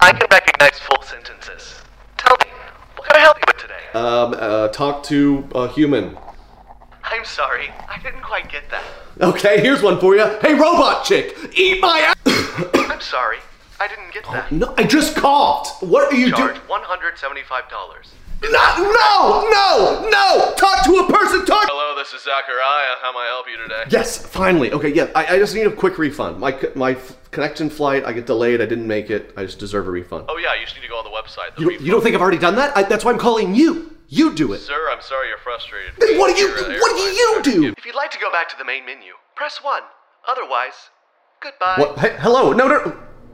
I can recognize full sentences. Tell me, what can I help you with today? Talk to a human. I'm sorry, I didn't quite get that. Okay, here's one for you. Hey, robot chick, eat my ass! I'm sorry, I didn't get that. No, I just coughed. What are you doing? Charge $175. No! Talk to a person, Hello, this is Zachariah. How may I help you today? Yes, finally. Okay, yeah, I just need a quick refund. My connection flight, I get delayed, I didn't make it. I just deserve a refund. Oh yeah, you just need to go on the website. You don't think I've already done that? That's why I'm calling you. You do it. Sir, I'm sorry you're frustrated. Then what do you do? If you'd like to go back to the main menu, press 1. Otherwise, goodbye. What? Hey, hello? No.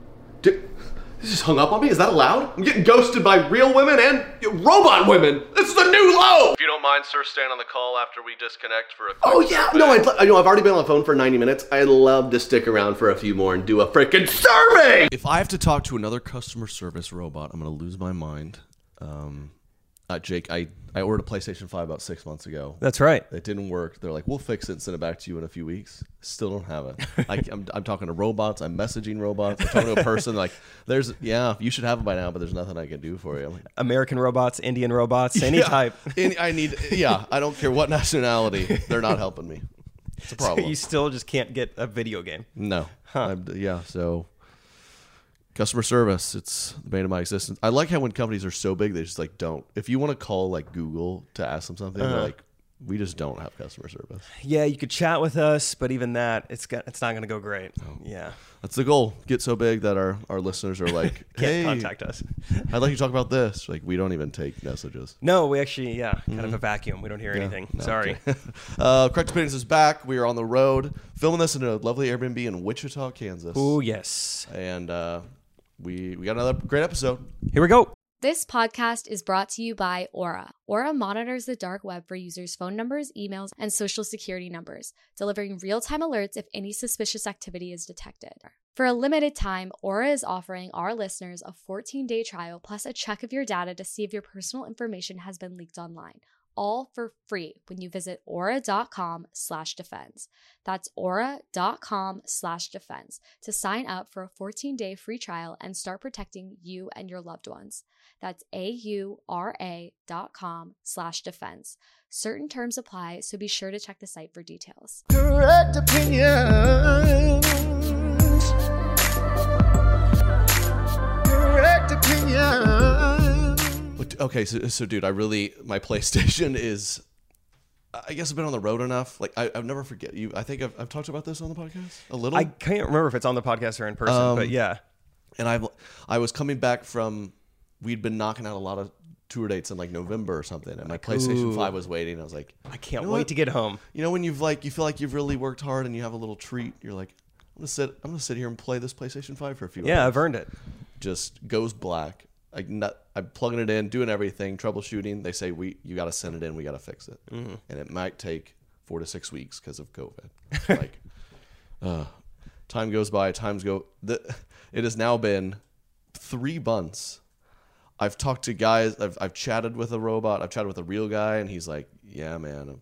This just hung up on me? Is that allowed? I'm getting ghosted by real women and robot women. This is the new low. If you don't mind, sir, staying on the call after we disconnect for a quick Oh, yeah. survey. No, I know I've already been on the phone for 90 minutes. I'd love to stick around for a few more and do a freaking survey. If I have to talk to another customer service robot, I'm going to lose my mind. Jake, I ordered a PlayStation 5 about 6 months ago. That's right. It didn't work. They're like, we'll fix it and send it back to you in a few weeks. Still don't have it. I'm talking to robots. I'm messaging robots. I'm talking to a person like, you should have it by now, but there's nothing I can do for you. I'm like, American robots, Indian robots, any type. I don't care what nationality. They're not helping me. It's a problem. So you still just can't get a video game. No. Huh. So customer service, it's the bane of my existence. I like how when companies are so big, they just like don't. If you want to call like Google to ask them something, they're like, we just don't have customer service. Yeah, you could chat with us, but even that, it's not going to go great. Oh. Yeah. That's the goal. Get so big that our listeners are like, hey, contact us. I'd like you to talk about this. Like, we don't even take messages. No, we actually, kind of a vacuum. We don't hear anything. No, Sorry. Okay. Correct Opinions is back. We are on the road, filming this in a lovely Airbnb in Wichita, Kansas. Oh, yes. And we got another great episode. Here we go. This podcast is brought to you by Aura. Aura monitors the dark web for users' phone numbers, emails, and social security numbers, delivering real-time alerts if any suspicious activity is detected. For a limited time, Aura is offering our listeners a 14-day trial plus a check of your data to see if your personal information has been leaked online. All for free when you visit aura.com/defense. That's aura.com/defense to sign up for a 14-day free trial and start protecting you and your loved ones. That's aura.com/defense. Certain terms apply, so be sure to check the site for details. Correct opinions. Correct opinions. Okay, so dude, my PlayStation is, I guess I've been on the road enough. Like, I've never forget you. I think I've talked about this on the podcast a little. I can't remember if it's on the podcast or in person, but yeah. And I was coming back from, we'd been knocking out a lot of tour dates in like November or something, and my PlayStation 5 was waiting. I was like, I can't wait to get home. You know when you feel like you've really worked hard and you have a little treat, you're like, I'm gonna sit here and play this PlayStation 5 for a few hours. Yeah, I've earned it. Just goes black. I'm plugging it in, doing everything, troubleshooting. They say you got to send it in, we got to fix it, and it might take 4 to 6 weeks because of COVID. Like, time goes by, it has now been 3 months. I've talked to guys. I've chatted with a robot. I've chatted with a real guy, and he's like, "Yeah, man,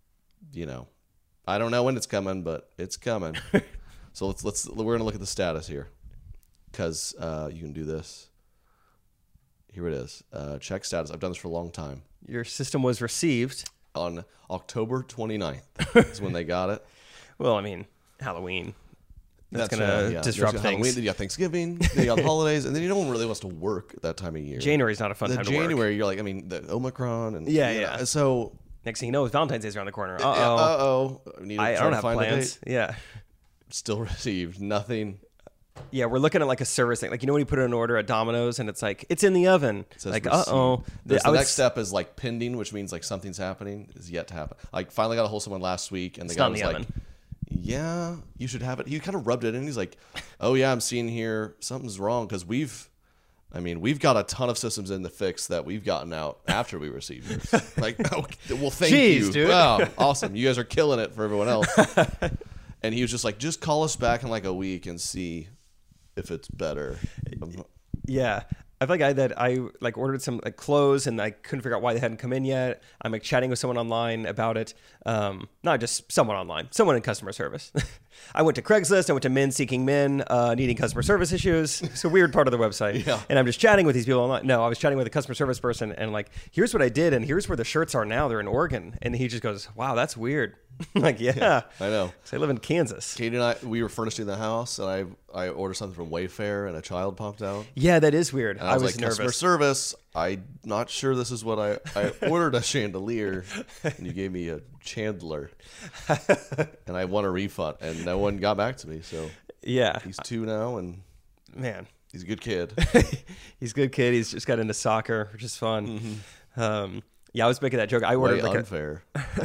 I don't know when it's coming, but it's coming." So we're gonna look at the status here, because you can do this. Here it is. Check status. I've done this for a long time. Your system was received on October 29th is when they got it. Well, I mean, Halloween. That's going to disrupt things. Halloween, then you got Thanksgiving, then you got holidays, and then no one really wants to work at that time of year. January's not a fun time to work. January, you're like, the Omicron. And Yeah. So next thing you know, Valentine's Day's around the corner. Uh-oh. I don't have plans. Yeah. Still received nothing. Yeah, we're looking at like a service thing. Like, when you put in an order at Domino's and it's like, it's in the oven. Like, uh-oh. The next step is like pending, which means like something's happening, is yet to happen. Like, finally got a hold of someone last week, and the guy was like, yeah, you should have it. He kind of rubbed it in. He's like, oh yeah, I'm seeing here something's wrong, because we've got a ton of systems in the fix that we've gotten out after we received yours. Like, okay, well, thank you. Dude. Wow, awesome. You guys are killing it for everyone else. And he was just like, just call us back in like a week and see if it's better. Yeah. I have a guy that I like ordered some like clothes and I couldn't figure out why they hadn't come in yet. I'm like chatting with someone online about it. Not just someone online, someone in customer service. I went to Craigslist. I went to Men Seeking Men, needing customer service issues. It's a weird part of the website. Yeah. And I'm just chatting with these people online. No, I was chatting with a customer service person and like, here's what I did. And here's where the shirts are now. They're in Oregon. And he just goes, wow, that's weird. I'm like, yeah, I know. 'Cause I live in Kansas. Katie and we were furnishing the house, and I ordered something from Wayfair, and a child popped out. Yeah, that is weird. And I was like, nervous. customer service, I'm not sure this is what I ordered a chandelier, and you gave me a chandler, and I want a refund, and no one got back to me. So Yeah. he's 2 now, and Man. he's a good kid. He's a good kid. He's just got into soccer, which is fun. Yeah, I was making that joke. I ordered Way like unfair.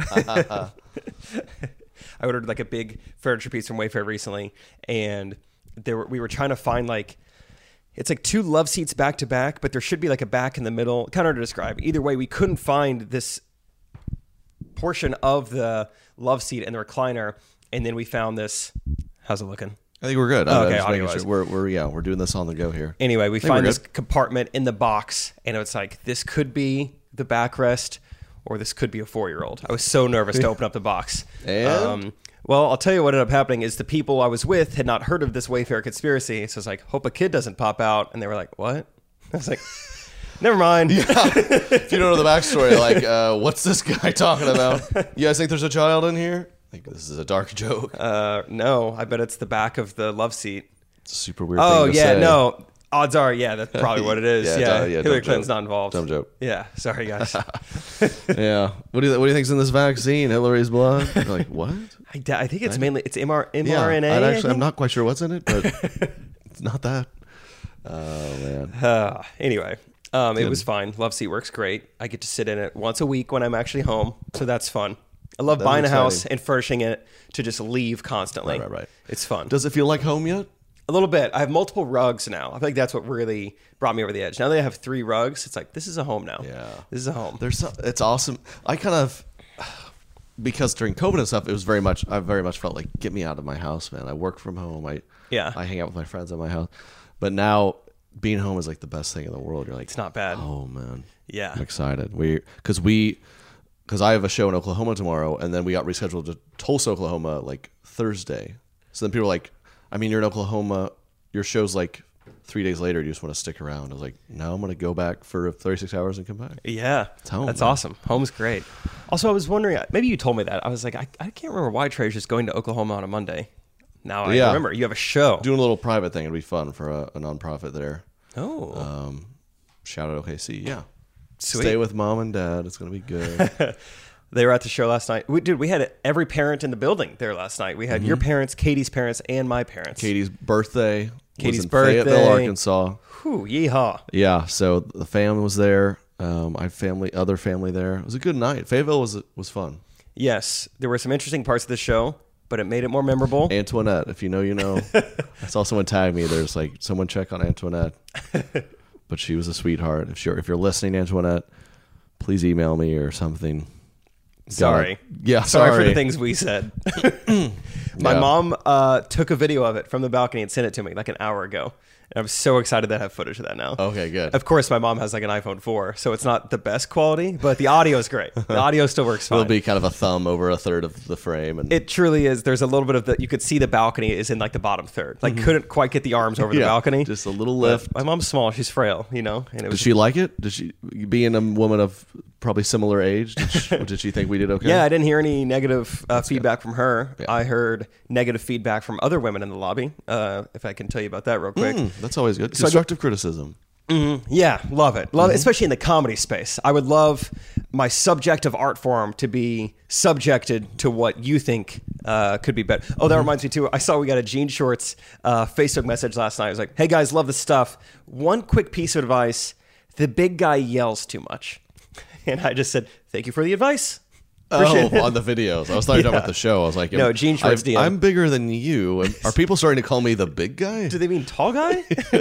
I ordered like a big furniture piece from Wayfair recently, and we were trying to find like it's like 2 love seats back to back, but there should be like a back in the middle. Kind of hard to describe. Either way, we couldn't find this portion of the love seat and the recliner, and then we found this. How's it looking? I think we're good. Oh, okay, I'm just making audio-wise. sure. We're doing this on the go here. Anyway, we think find we're this compartment in the box, and it's like, this could be the backrest, or this could be a 4-year-old. I was so nervous to open up the box. And? Well, I'll tell you what ended up happening is the people I was with had not heard of this Wayfair conspiracy, so I was like, hope a kid doesn't pop out, and they were like, what? I was like, never mind. If you don't know the backstory, like, what's this guy talking about? You guys think there's a child in here? Like, this is a dark joke. No, I bet it's the back of the love seat. It's a super weird Oh, thing to yeah, say. no. Odds are, yeah, that's probably what it is. Yeah, yeah, dumb Hillary Clinton's joke. not involved. Dumb joke. Yeah, sorry, guys. Yeah. What do you think's in this vaccine? Hillary's blood? You're like, what? I think it's mainly mRNA. Yeah, I'm not quite sure what's in it, but it's not that. Oh, man. Anyway, it was fine. Love seat works great. I get to sit in it once a week when I'm actually home, so that's fun. I love buying a house and furnishing it to just leave constantly. Right. It's fun. Does it feel like home yet? A little bit. I have multiple rugs now. I think that's what really brought me over the edge. Now that I have 3 rugs, it's like, this is a home now. Yeah. This is a home. It's awesome. I kind of, because during COVID and stuff, I very much felt like, get me out of my house, man. I work from home. I hang out with my friends at my house. But now being home is like the best thing in the world. You're like, It's not bad. Oh, man. Yeah. I'm excited. Because I have a show in Oklahoma tomorrow, and then we got rescheduled to Tulsa, Oklahoma, like Thursday. So then people are like, I mean, you're in Oklahoma. Your show's like 3 days later. You just want to stick around. I was like, no, I'm going to go back for 36 hours and come back. Yeah. It's home, That's man. awesome. Home's great. Also, I was wondering, maybe you told me that. I was like, I can't remember why Trey's just going to Oklahoma on a Monday. Now I remember. You have a show. Doing a little private thing. It'd be fun for a nonprofit there. Oh. Shout out OKC. Yeah. Sweet. Stay with mom and dad. It's going to be good. They were at the show last night. We had every parent in the building there last night. We had your parents, Katie's parents, and my parents. Katie's birthday. Katie's was in birthday. Fayetteville, Arkansas. Whew, yeehaw. Yeah, so the family was there. I have other family there. It was a good night. Fayetteville was fun. Yes, there were some interesting parts of the show, but it made it more memorable. Antoinette, if you know, you know. I saw someone tag me. There's like, someone check on Antoinette. But she was a sweetheart. If you're listening, Antoinette, please email me or something. Sorry. Yeah, Sorry for the things we said. My Yeah. mom took a video of it from the balcony and sent it to me like an hour ago. And I'm so excited that I have footage of that now. Okay, good. Of course, my mom has like an iPhone 4, so it's not the best quality, but the audio is great. The audio still works fine. It'll be kind of a thumb over a third of the frame. And It truly is. There's a little bit of you could see the balcony is in like the bottom third. Like couldn't quite get the arms over the Yeah, balcony. just a little But lift. My mom's small. She's frail, And it Did was she like it? Did she, being a woman of probably similar age, did she think we did okay? Yeah, I didn't hear any negative feedback from her. Yeah. I heard negative feedback from other women in the lobby. If I can tell you about that real quick. That's always good. So I Constructive criticism. Yeah, love it. Love it, especially in the comedy space. I would love my subjective art form to be subjected to what you think could be better. Oh, that reminds me too. I saw we got a Jean Shorts Facebook message last night. It was like, hey guys, love the stuff. One quick piece of advice. The big guy yells too much. And I just said, thank you for the advice. Appreciate it. On the I was talking Yeah. about the show. I was like, No, Jean Schwartz DM. I'm bigger than you. Are people starting to call me the big guy? Do they mean tall guy?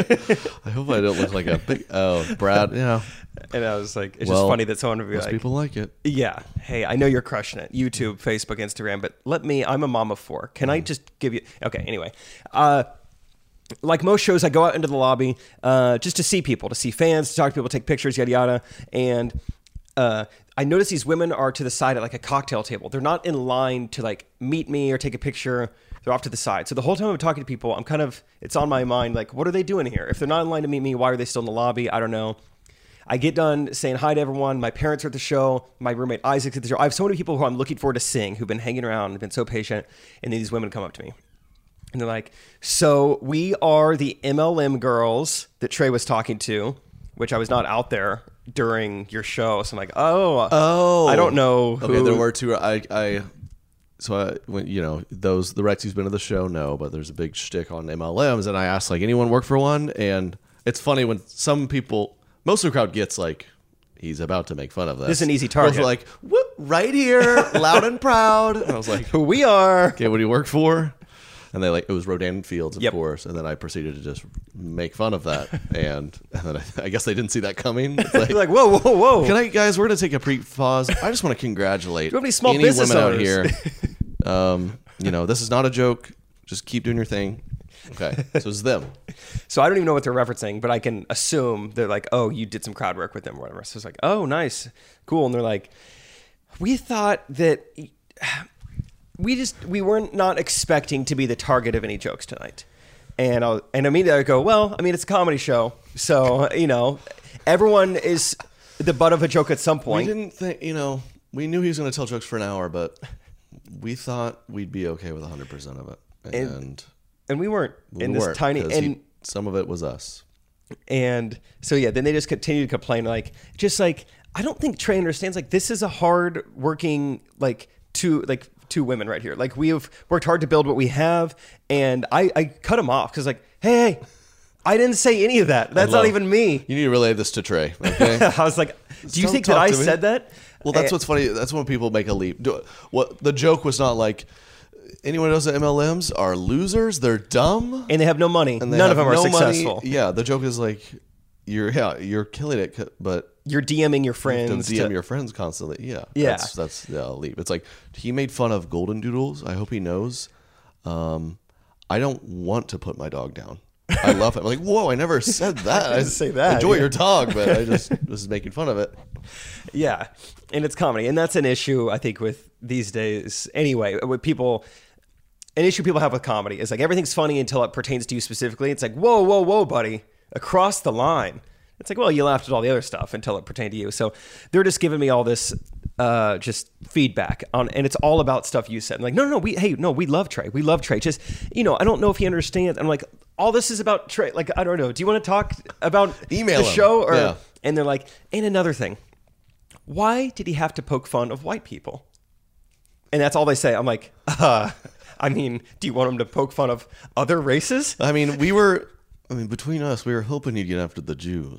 I hope I don't look like a big. Oh, Brad. Yeah. And I was like, it's Well, just funny that someone would be Most like, people like it. yeah, hey, I know you're crushing it. YouTube, Facebook, Instagram, but I'm a mom of 4. Can I just give you, okay, anyway. like most shows, I go out into the lobby just to see people, to see fans, to talk to people, take pictures, yada, yada. And I notice these women are to the side at like a cocktail table. They're not in line to like meet me or take a picture. They're off to the side. So the whole time I'm talking to people, it's on my mind, like, what are they doing here? If they're not in line to meet me, why are they still in the lobby? I don't know. I get done saying hi to everyone. My parents are at the show. My roommate Isaac's at the show. I have so many people who I'm looking forward to seeing who've been hanging around and been so patient. And then these women come up to me. And they're like, so we are the MLM girls that Trey was talking to, which I was not out there during your show. So I'm like, oh, I don't know who. Okay, there were two. When the Rex who's been to the show, no, but there's a big shtick on MLMs, and I asked like, anyone work for one? And it's funny when some people, most of the crowd gets like, he's about to make fun of this. This is an easy target. Most were like, whoop, right here, loud and proud. And I was like, who we are? Okay, what do you work for? And they it was Rodan Fields, of course. And then I proceeded to just make fun of that. And then I guess they didn't see that coming. It's You're like, whoa. Guys, we're going to take a pause. I just want to congratulate Do you have any small any business women owners? out here. This is not a joke. Just keep doing your thing. Okay, so it's them. So I don't even know what they're referencing, but I can assume they're like, oh, you did some crowd work with them or whatever. So it's like, oh, nice, cool. And they're like, we thought that... We weren't not expecting to be the target of any jokes tonight. And immediately I go, well, I mean, it's a comedy show. So, everyone is the butt of a joke at some point. We didn't think, we knew he was going to tell jokes for an hour, but we thought we'd be okay with 100% of it. And we weren't this tiny. And some of it was us. And so, yeah, then they just continue to complain. I don't think Trey understands, this is a hard working, two women right here. We have worked hard to build what we have, and I cut him off because hey, I didn't say any of that. That's not even me. You need to relay this to Trey, okay? I was like, do you think that I said that? Well, that's what's funny. That's when people make a leap. The joke was not like, anyone who does MLMs are losers, they're dumb. And they have no money. And none of them are successful. Money. Yeah, the joke is you're killing it, but... You're DMing your friends. You DM your friends constantly. Yeah. That's a leap. It's like, he made fun of Golden Doodles. I hope he knows. I don't want to put my dog down. I love it. I'm like, whoa, I never said that. I didn't say that. Enjoy your dog, but I just was making fun of it. Yeah. And it's comedy. And that's an issue, I think, with these days. Anyway, with people... An issue people have with comedy is everything's funny until it pertains to you specifically. It's like, whoa, buddy. Across the line. It's like, well, you laughed at all the other stuff until it pertained to you. So they're just giving me all this just feedback on, and it's all about stuff you said. I'm like, no, we love Trey. We love Trey. Just, I don't know if he understands. I'm like, all this is about Trey. I don't know. Do you want to talk about Email the him. show? Or, yeah. And they're like, and another thing, why did he have to poke fun of white people? And that's all they say. I'm like, do you want him to poke fun of other races? Between us, we were hoping you'd get after the Jews.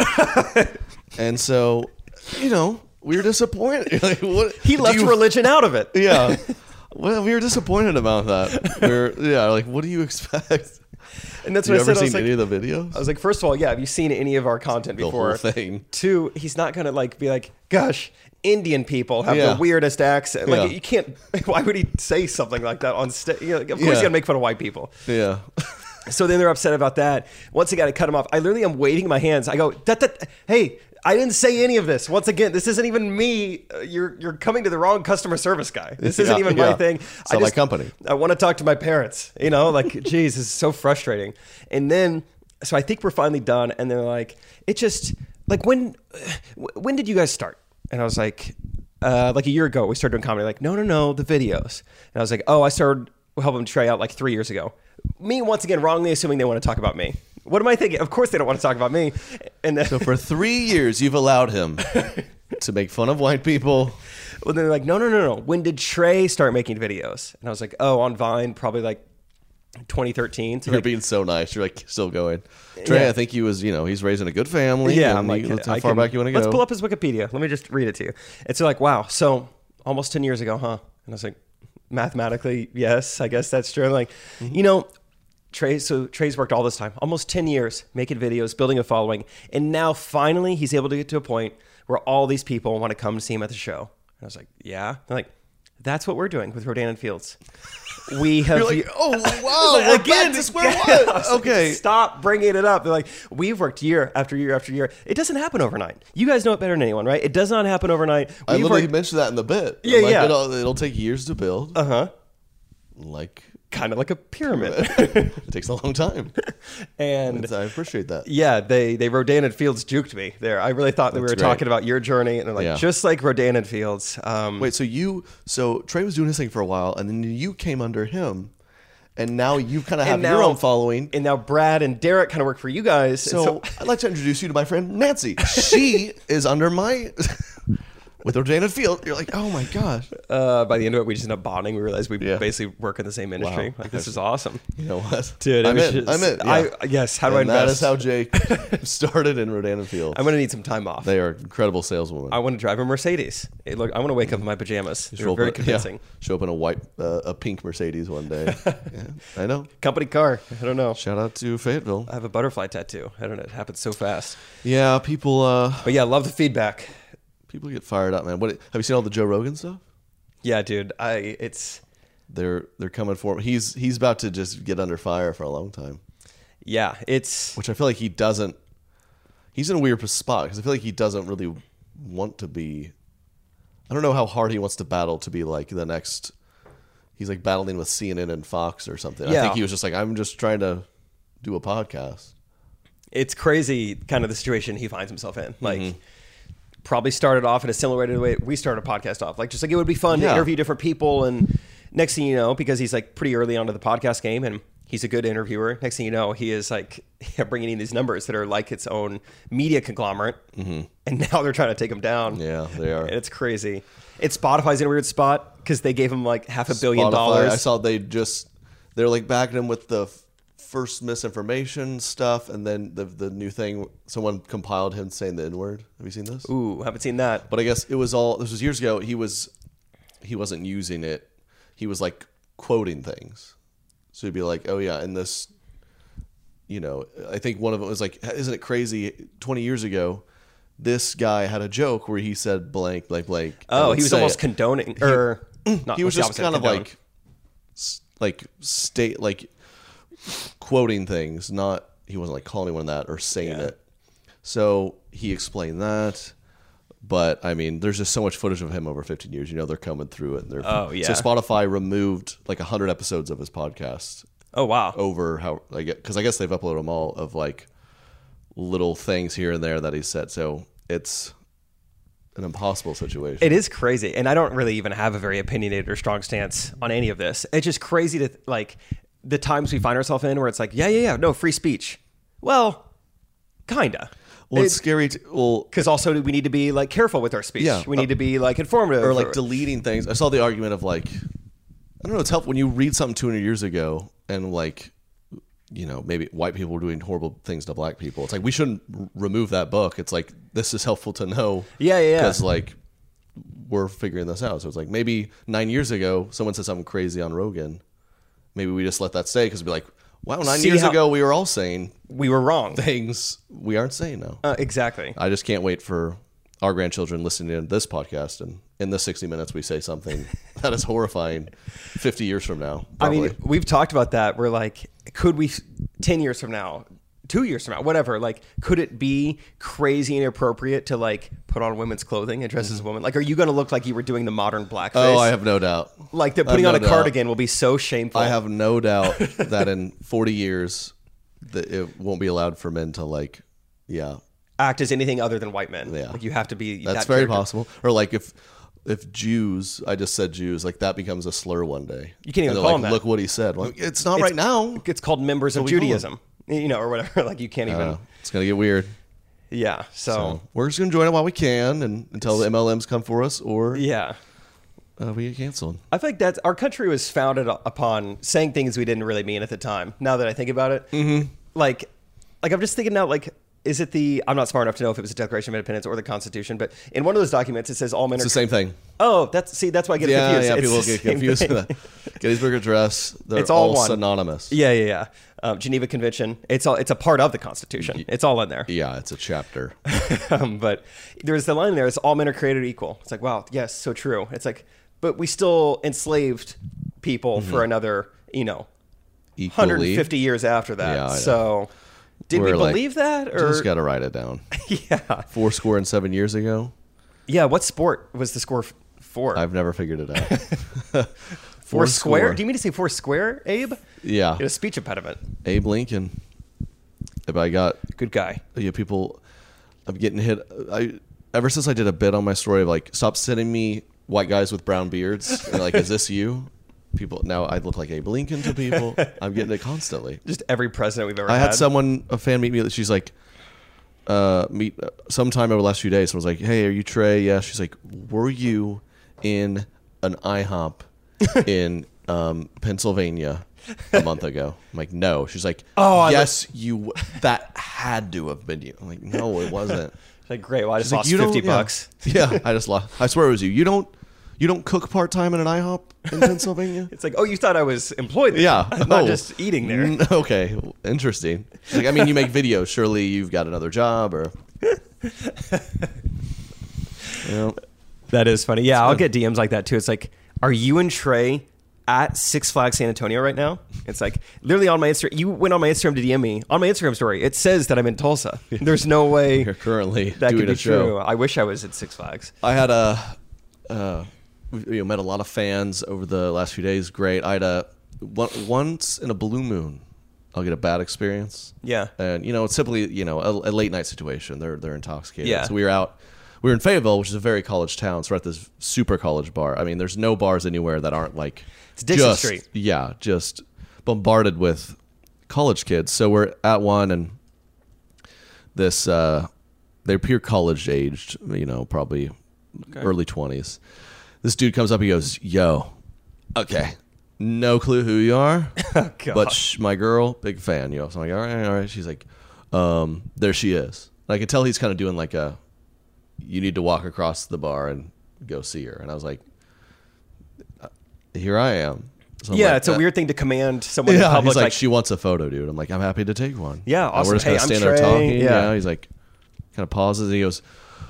And so, we were disappointed. He left religion out of it. Yeah. Well, we were disappointed about that. What do you expect? And that's what I said. Have you ever seen any of the videos? I was like, first of all, have you seen any of our content before? The whole thing. 2, he's not going to be like, gosh, Indian people have the weirdest accent. You can't, why would he say something like that on stage? Of course he's going to make fun of white people. Yeah. So then they're upset about that. Once again, I cut him off. I literally am waving my hands. I go, hey, I didn't say any of this. Once again, this isn't even me. You're coming to the wrong customer service guy. This isn't even my thing. It's not my company. I want to talk to my parents. Geez, this is so frustrating. And then, so I think we're finally done. And they're like, it just, when did you guys start? And I was like a year ago, we started doing comedy. No, the videos. And I was like, oh, I started helping Trey out 3 years ago. Me, once again, wrongly assuming they want to talk about me. What am I thinking? Of course they don't want to talk about me. And so for 3 years, you've allowed him to make fun of white people. Well, then they're like, no. When did Trey start making videos? And I was like, oh, on Vine, probably 2013. So you're being so nice. You're still going. Trey, I think he was, he's raising a good family. Yeah, I'm how far back you want to go? Let's pull up his Wikipedia. Let me just read it to you. It's wow. So almost 10 years ago, huh? And I was like, mathematically, yes, I guess that's true. Trey's worked all this time, almost 10 years, making videos, building a following. And now finally he's able to get to a point where all these people want to come see him at the show. And I was like, yeah. They're like, That's what we're doing with Rodan and Fields. We have You're like, oh wow, we're back to square one. Okay, Stop bringing it up. They're like, we've worked year after year after year. It doesn't happen overnight. You guys know it better than anyone, right? It does not happen overnight. I literally mentioned that in the bit. Yeah, Like, yeah. It'll take years to build. Like, Kind of like a pyramid. it takes a long time. And I appreciate that. yeah, they Rodan and Fields juked me there. I really thought that we were That's great. talking about your journey, and they're like, Yeah. just like Rodan and Fields. Wait, so Trey was doing his thing for a while, and then you came under him, and now you kind of have your own following. And now Brad and Derek kind of work for you guys. So I'd like to introduce you to my friend Nancy. She is under my with Rodan and Field. You're like, oh my gosh. By the end of it, we just end up bonding. We realized we Yeah. basically work in the same industry. Wow. Like, this is awesome. You know what, Dude, I'm it was in. just- I'm in. Yeah. Yes, how do And I that invest? is how Jake started in Rodan and Field. I'm going to need some time off. They are incredible saleswomen. I want to drive a Mercedes. Hey, look, I want to wake up in my pajamas. They're very convincing. Show up in a pink Mercedes one day. Yeah, I know. Company car. I don't know. Shout out to Fayetteville. I have a butterfly tattoo. I don't know. It happens so fast. Yeah, people But yeah, love the feedback. people get fired up, man. What have you seen all the Joe Rogan stuff? Yeah, dude. It's They're coming for him. He's about to just get under fire for a long time, which I feel like he doesn't. He's in a weird spot because I feel like he doesn't really want to be. I don't know how hard he wants to battle to be like the next. He's like battling with CNN and Fox or something. Yeah. I think he was just like, I'm just trying to do a podcast. it's crazy, kind of the situation he finds himself in. Like, Mm-hmm. probably started off in a similar way to the way we started a podcast off. Like, just like it would be fun to Yeah. interview different people, and next thing you know, because he's like pretty early onto the podcast game, and he's a good interviewer. Next thing you know, he is like bringing in these numbers that are like its own media conglomerate, and now they're trying to take him down. Yeah, they are. It's crazy. It's Spotify's in a weird spot because they gave him like $500 million. Spotify, I saw they're like backing him with the first misinformation stuff, and then the new thing. Someone compiled him saying the N-word. Have you seen this? Ooh, haven't seen that. But I guess this was years ago. He wasn't using it. He was like quoting things. So he'd be like, "Oh yeah, in this, I think one of them was like, isn't it crazy? 20 years ago, this guy had a joke where he said blank, blank, blank. and Oh, would he was say almost it. condoning, or not, He was what's the just kind of condone? like quoting things. Not he wasn't like calling anyone that or saying it. So he explained that. But I mean, there's just so much footage of him over 15 years. They're coming through it. Oh, yeah. So Spotify removed like 100 episodes of his podcast Oh wow. over how because I guess they've uploaded them all of like little things here and there that he said. So it's an impossible situation. It is crazy, and I don't really even have a very opinionated or strong stance on any of this. It's just crazy to like the times we find ourselves in where it's like, no, free speech. Well, kinda. Well, it's scary. Because also we need to be like careful with our speech. Yeah. We need to be like informative or like deleting things. I saw the argument of like, I don't know, it's helpful when you read something 200 years ago and like, maybe white people were doing horrible things to black people. It's like, we shouldn't remove that book. It's like, this is helpful to know. Yeah. Because like, we're figuring this out. So it's like, maybe 9 years ago, someone said something crazy on Rogan. Maybe we just let that stay because we'd be like, wow, 9 years ago, we were all saying we were wrong. things we aren't saying now. Exactly. I just can't wait for our grandchildren listening to this podcast, and in the 60 minutes we say something that is horrifying 50 years from now. Probably. I mean, we've talked about that. We're like, could we 10 years from now, 2 years from now, whatever, like, could it be crazy inappropriate to like put on women's clothing and dress as a woman? Like, are you going to look like you were doing the modern blackface? Oh, I have no doubt. Like, that putting I on have a no doubt. cardigan will be so shameful. I have no doubt that in 40 years that it won't be allowed for men to like, act as anything other than white men. Yeah. Like, you have to be. That's that very character. possible. Or like if Jews, I just said Jews, like that becomes a slur one day. You can't even And they're call like, them that. Look what he said. Well, it's not right now. It's called members of we call Judaism, or whatever. Like, you can't even. It's gonna get weird. Yeah. So we're just gonna join it while we can, and until the MLMs come for us, or yeah. we get canceled. I feel like our country was founded upon saying things we didn't really mean at the time. Now that I think about it, like I'm just thinking now, like, is it I'm not smart enough to know if it was the Declaration of Independence or the Constitution, but in one of those documents it says all men It's are. the same thing. Oh, that's why I get confused. Yeah, It's people the get same confused thing. with that. Gettysburg Address, they're It's all all one. synonymous. Yeah. Geneva Convention. It's a part of the Constitution. It's all in there. Yeah, it's a chapter. But there's the line there. It's all men are created equal. It's like, wow, yes, so true. It's like, but we still enslaved people for another, Equally. 150 years after that. Yeah, I know. So did we We're like, believe that? Or Just got to write it down. yeah. 7 years ago. Yeah, what sport was the score for? I've never figured it out. Four square? Do you mean to say four square, Abe? Yeah. You had a speech impediment. Abe Lincoln. If I got Good guy. people, I'm getting hit. Ever since I did a bit on my story of like, stop sending me white guys with brown beards. And like, is this you? People now I look like Abe Lincoln to people. I'm getting it constantly. Just every president we've ever I had. had a fan meet me. She's like, sometime over the last few days. Someone was like, "Hey, are you Trey?" Yeah. She's like, "Were you in an IHOP in Pennsylvania a month ago?" I'm like, "No." She's like, Oh, yes, you. That had to have been you. I'm like, "No, it wasn't." Like, great. Well, I just She's like, lost "You don't- 50 bucks. Yeah, I just lost. I swear it was you. You don't cook part time in an IHOP in Pennsylvania? It's like, oh, you thought I was employed there. Yeah. I'm not Oh. just eating there. Okay. Interesting. She's like, I mean, you make videos. Surely you've got another job or. Yeah. That is funny. Yeah, I'll get DMs like that too. It's like, are you and Trey at Six Flags San Antonio right now? It's like, literally on my Instagram. You went on my Instagram to DM me. On my Instagram story, it says that I'm in Tulsa. There's no way You're currently that doing could be a show. true. I wish I was at Six Flags. I had met a lot of fans over the last few days. Great. I had once in a blue moon, I'll get a bad experience. Yeah. And it's simply a late night situation. They're intoxicated. Yeah. So we were in Fayetteville, which is a very college town. So we're at this super college bar. I mean, there's no bars anywhere that aren't like It's Dixon Street. Yeah, just bombarded with college kids. So we're at one, and this they're pure college aged. Probably early 20s. This dude comes up. He goes, "Yo, okay, no clue who you are, Oh, God. but my girl, big fan." So I'm like, all right. She's like, there she is. And I could tell he's kind of doing like you need to walk across the bar and go see her. And I was like, here I am. So I'm Yeah, like, it's a weird thing to command someone in yeah, public. he's like, she wants a photo, dude. I'm like, I'm happy to take one. Yeah, And awesome. we're just Hey, kind of I'm standing there Trey. talking. Yeah. He's like, kind of pauses. And he goes,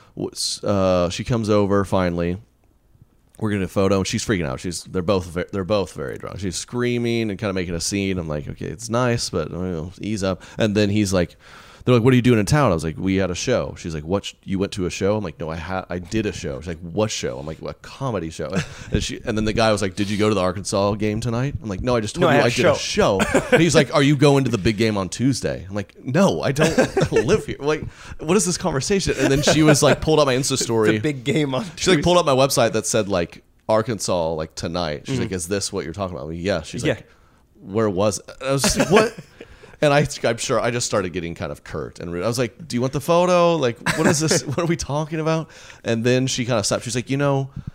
she comes over finally. We're getting a photo, and she's freaking out. They're both very drunk. She's screaming and kind of making a scene. I'm like, okay, it's nice, but ease up. And then he's like, they're like, "What are you doing in town?" I was like, "We had a show." She's like, "What? You went to a show?" I'm like, "No, I did a show." She's like, "What show?" I'm like, "A comedy show." And then the guy was like, "Did you go to the Arkansas game tonight?" I'm like, "No, I just told you I did a show." And he's like, "Are you going to the big game on Tuesday?" I'm like, "No, I don't live here." Like, what is this conversation? And then she was like, pulled up my Insta story. the big game on She like pulled up my website that said like Arkansas like tonight. She's like, "Is this what you're talking about?" I'm like, yeah. She's Yeah. like, "Where was it?" I was just like, "What?" And I'm sure I just started getting kind of curt and rude. I was like, "Do you want the photo? Like, what is this? What are we talking about?" And then she kind of stopped. She's like, you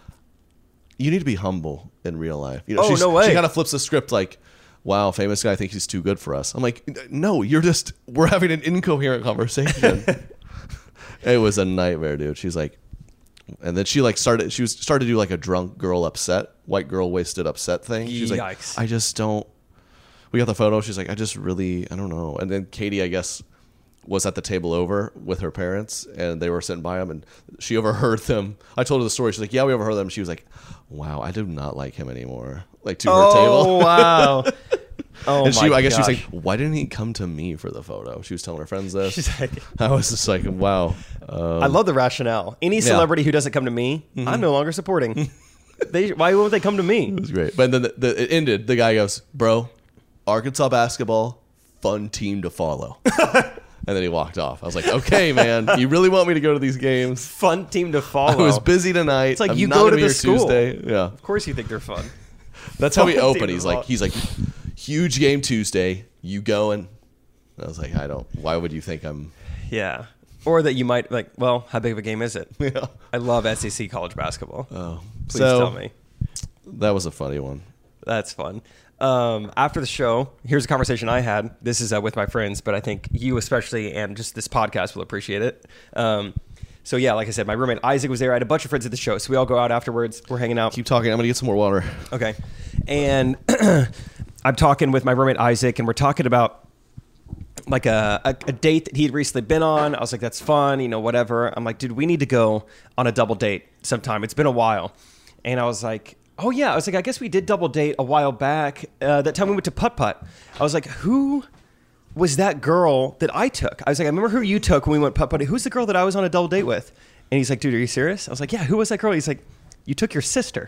need to be humble in real life. Oh, no way. She kind of flips the script like, "Wow, famous guy thinks he's too good for us." I'm like, "No, we're having an incoherent conversation." It was a nightmare, dude. She's like, and then she like started to do like a drunk girl upset, white girl wasted upset thing. She's like, Yikes. "I just don't." We got the photo. She's like, I don't know. And then Katie, I guess, was at the table over with her parents, and they were sitting by him, and she overheard them. I told her the story. She's like, "Yeah, we overheard them." She was like, "Wow, I do not like him anymore." Like to her table. Oh, wow. Oh, And my I guess she was gosh. like, "Why didn't he come to me for the photo?" She was telling her friends this. She's like, I was just like, "Wow." I love the rationale. Any celebrity who doesn't come to me, I'm no longer supporting. Why won't they come to me? It was great. But then it ended. The guy goes, "Bro, Arkansas basketball, fun team to follow." And then he walked off. I was like, "Okay, man, you really want me to go to these games?" Fun team to follow. I was busy tonight. It's like I'm you not go gonna to be the here school. Tuesday. Yeah, Of course you think they're fun. that's how he Fun opened. team He's to like, huge game Tuesday. You going? And I was like, why would you think I'm? Yeah. Or that you might like, well, how big of a game is it? Yeah. I love SEC college basketball. Oh, Please so, tell me. That was a funny one. That's fun. After the show, here's a conversation I had. This is with my friends, but I think you especially and just this podcast will appreciate it. So yeah, like I said, my roommate Isaac was there. I had a bunch of friends at the show, so we all go out afterwards. We're hanging out. Keep talking. I'm gonna get some more water. Okay. And I'm talking with my roommate Isaac, and we're talking about like a date that he'd recently been on. I was like, that's fun, whatever. I'm like, dude, we need to go on a double date sometime. It's been a while. And I was like, Oh, yeah. I was like, I guess we did double date a while back. That time we went to Putt Putt. I was like, who was that girl that I took? I was like, I remember who you took when we went Putt Putt. Who's the girl that I was on a double date with? And he's like, dude, are you serious? I was like, yeah, who was that girl? He's like, you took your sister.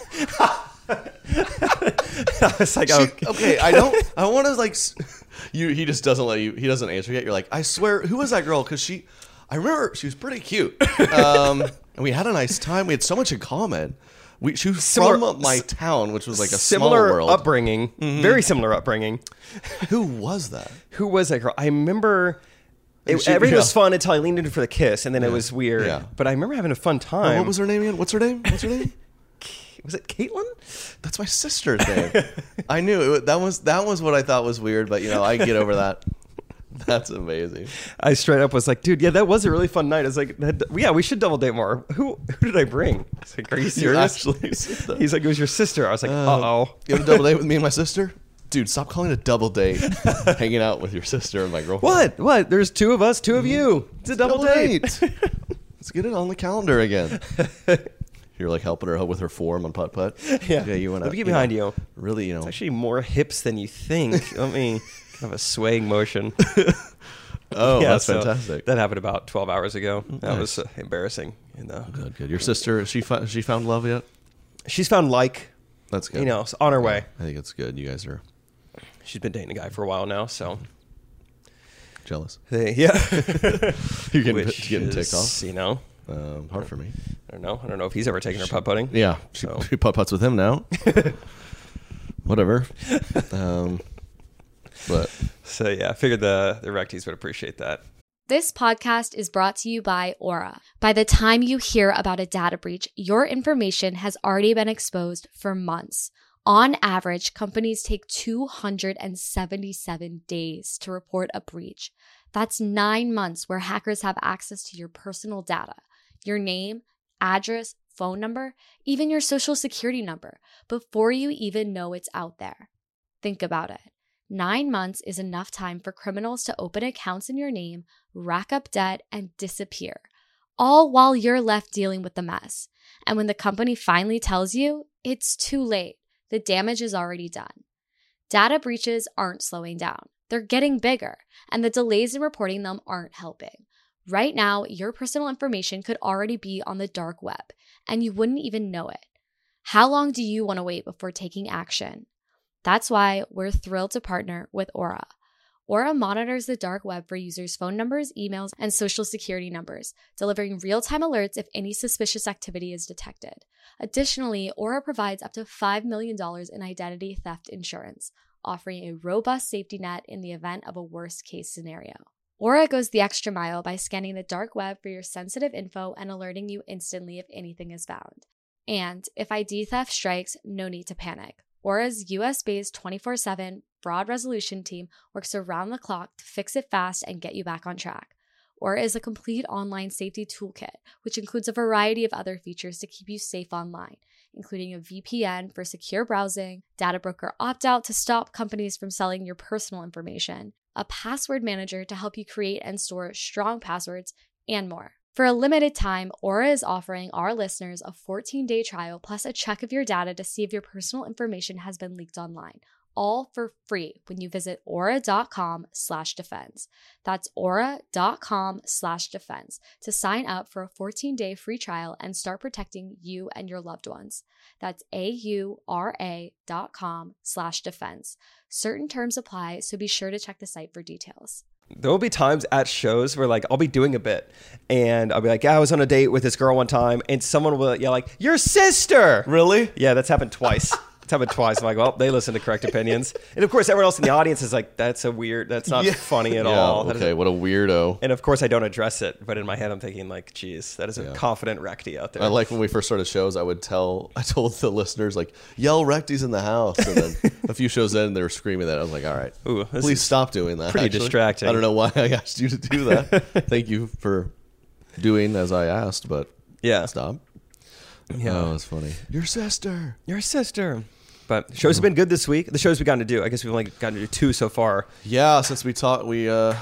I was like, Okay, I want to like, he just doesn't let you, he doesn't answer yet. You're like, I swear, who was that girl? Because I remember she was pretty cute. And we had a nice time. We had so much in common. She was from my town, which was like a similar small world. upbringing, very similar upbringing. Who was that? Who was that girl? I remember everything was fun until I leaned in for the kiss, and then it was weird. Yeah. But I remember having a fun time. What was her name again? What's her name? Was it Caitlin? That's my sister's name. I knew that was what I thought was weird, but I can get over that. That's amazing. I straight up was like, dude, yeah, that was a really fun night. I was like, yeah, we should double date more. Who did I bring? I was like, are you serious? He's like, it was your sister. I was like, uh-oh. You have a double date with me and my sister? Dude, stop calling it a double date. Hanging out with your sister and my girlfriend. What? There's two of us, two of you. It's a double date. Let's get it on the calendar again. You're like helping her with her form on Putt Putt. Yeah. You want Let me get behind you. Really, It's actually more hips than you think. Let me kind of a swaying motion. Oh, yeah, that's fantastic. That happened about 12 hours ago. That was embarrassing. Good. Your sister, she found love yet? She's found That's good. It's on her way. I think it's good. You guys are. She's been dating a guy for a while now, so. Jealous. Yeah. You're getting ticked off. Hard for me. I don't know if he's ever taken her putt-putting. Yeah. She putt-putts with him now. Whatever. But. So, yeah, I figured the Recties would appreciate that. This podcast is brought to you by Aura. By the time you hear about a data breach, your information has already been exposed for months. On average, companies take 277 days to report a breach. That's 9 months where hackers have access to your personal data, your name, address, phone number, even your social security number, before you even know it's out there. Think about it. 9 months is enough time for criminals to open accounts in your name, rack up debt, and disappear, all while you're left dealing with the mess. And when the company finally tells you, it's too late. The damage is already done. Data breaches aren't slowing down. They're getting bigger, and the delays in reporting them aren't helping. Right now, your personal information could already be on the dark web, and you wouldn't even know it. How long do you want to wait before taking action? That's why we're thrilled to partner with Aura. Aura monitors the dark web for users' phone numbers, emails, and social security numbers, delivering real-time alerts if any suspicious activity is detected. Additionally, Aura provides up to $5 million in identity theft insurance, offering a robust safety net in the event of a worst-case scenario. Aura goes the extra mile by scanning the dark web for your sensitive info and alerting you instantly if anything is found. And if ID theft strikes, no need to panic. Aura's US-based 24/7 fraud resolution team works around the clock to fix it fast and get you back on track. Aura is a complete online safety toolkit, which includes a variety of other features to keep you safe online, including a VPN for secure browsing, data broker opt-out to stop companies from selling your personal information, a password manager to help you create and store strong passwords, and more. For a limited time, Aura is offering our listeners a 14-day trial plus a check of your data to see if your personal information has been leaked online, all for free when you visit aura.com/defense. That's aura.com/defense to sign up for a 14-day free trial and start protecting you and your loved ones. That's aura.com/defense. Certain terms apply, so be sure to check the site for details. There will be times at shows where I'll be doing a bit and I'll be like, yeah, I was on a date with this girl one time, and someone will yell your sister. Really? Yeah, that's happened twice. It's happened twice. I'm like, well, they listen to Correct Opinions. And of course, everyone else in the audience is like, that's not funny at all. Okay, what a weirdo. And of course, I don't address it. But in my head, I'm thinking geez, that is a confident recti out there. I like when we first started shows, I told the listeners, yell recties in the house. And then a few shows in, they were screaming that. I was like, all right, please stop doing that. Pretty distracting. I don't know why I asked you to do that. Thank you for doing as I asked, but stop. Yeah. Oh, it's funny. Your sister. But shows have been good this week. The shows we've gotten to do. I guess we've only gotten to do 2 so far. Yeah, since we talked, I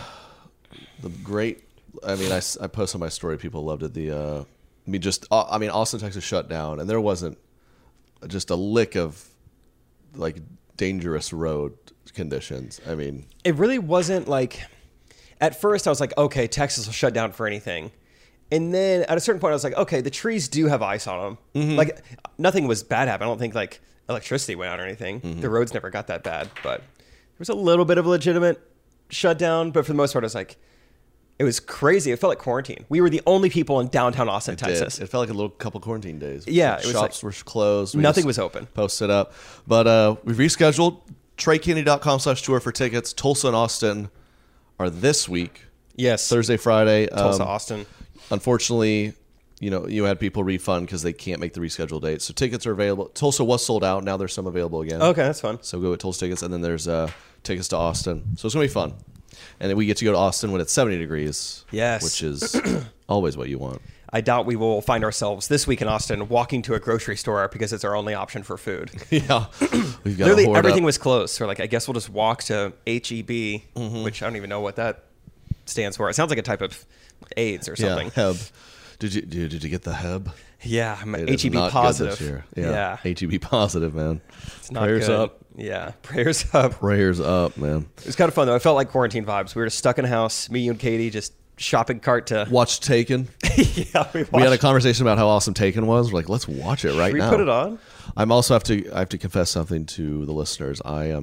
posted my story. People loved it. Austin, Texas shut down, and there wasn't just a lick of like dangerous road conditions. I mean, it really wasn't like, at first I was like, okay, Texas will shut down for anything. And then at a certain point I was like, okay, the trees do have ice on them. Like nothing was bad happened. I don't think like electricity went out or anything. The roads never got that bad, but there was a little bit of a legitimate shutdown. But for the most part, I was like, it was crazy. It felt like quarantine. We were the only people in downtown Austin, Texas. It felt like a little couple quarantine days. Yeah, it was shops were closed. Nothing was open. Posted up, but we've rescheduled. TreyKennedy.com/tour for tickets. Tulsa and Austin are this week. Yes, Thursday, Friday. Tulsa, Austin. Unfortunately, you had people refund because they can't make the rescheduled date. So tickets are available. Tulsa was sold out. Now there's some available again. Okay, that's fun. So go with Tulsa tickets, and then there's tickets to Austin. So it's gonna be fun. And then we get to go to Austin when it's 70 degrees. Yes. Which is always what you want. I doubt we will find ourselves this week in Austin walking to a grocery store because it's our only option for food. Yeah. We've got Literally everything was closed. So like, I guess we'll just walk to HEB, which I don't even know what that stands for. It sounds like a type of AIDS or something. Yeah, Heb. Did you get the Heb? Yeah, I'm It is HEB not good positive. this year. Yeah. HEB positive, man. It's not Prayers good. up. Yeah, prayers up. Prayers up, man. It was kind of fun though. I felt like quarantine vibes. We were just stuck in a house, me, you, and Katie, just shopping cart to. Watch Taken. Yeah, We had a conversation about how awesome Taken was. We're like, let's watch it right Should we now. put it on? I have to confess something to the listeners.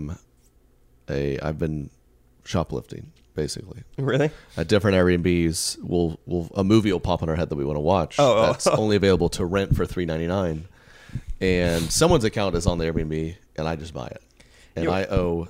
I've been shoplifting, basically. Really? At different Airbnbs, a movie will pop in our head that we want to watch. Oh. That's only available to rent for $3.99, and someone's account is on the Airbnb, and I just buy it. And I owe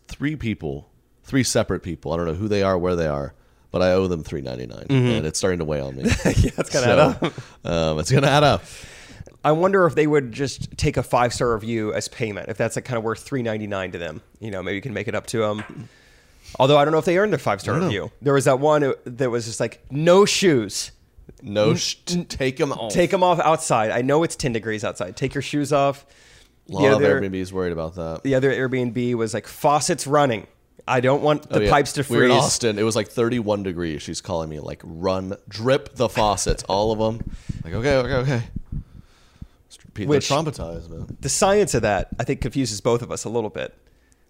three separate people. I don't know who they are, where they are, but I owe them $3.99, and it's starting to weigh on me. Yeah, it's gonna add up. It's gonna add up. I wonder if they would just take a 5-star review as payment. If that's like kind of worth $3.99 to them, maybe you can make it up to them. Although I don't know if they earned their 5-star review. There was that one that was just like, no shoes. Take them off. Take them off outside. I know it's 10 degrees outside. Take your shoes off. A lot of Airbnbs worried about that. The other Airbnb was like, faucets running. I don't want the pipes to freeze. We were in Austin. It was like 31 degrees. She's calling me like, drip the faucets, all of them. Like, okay. People are traumatized, man. The science of that, I think, confuses both of us a little bit.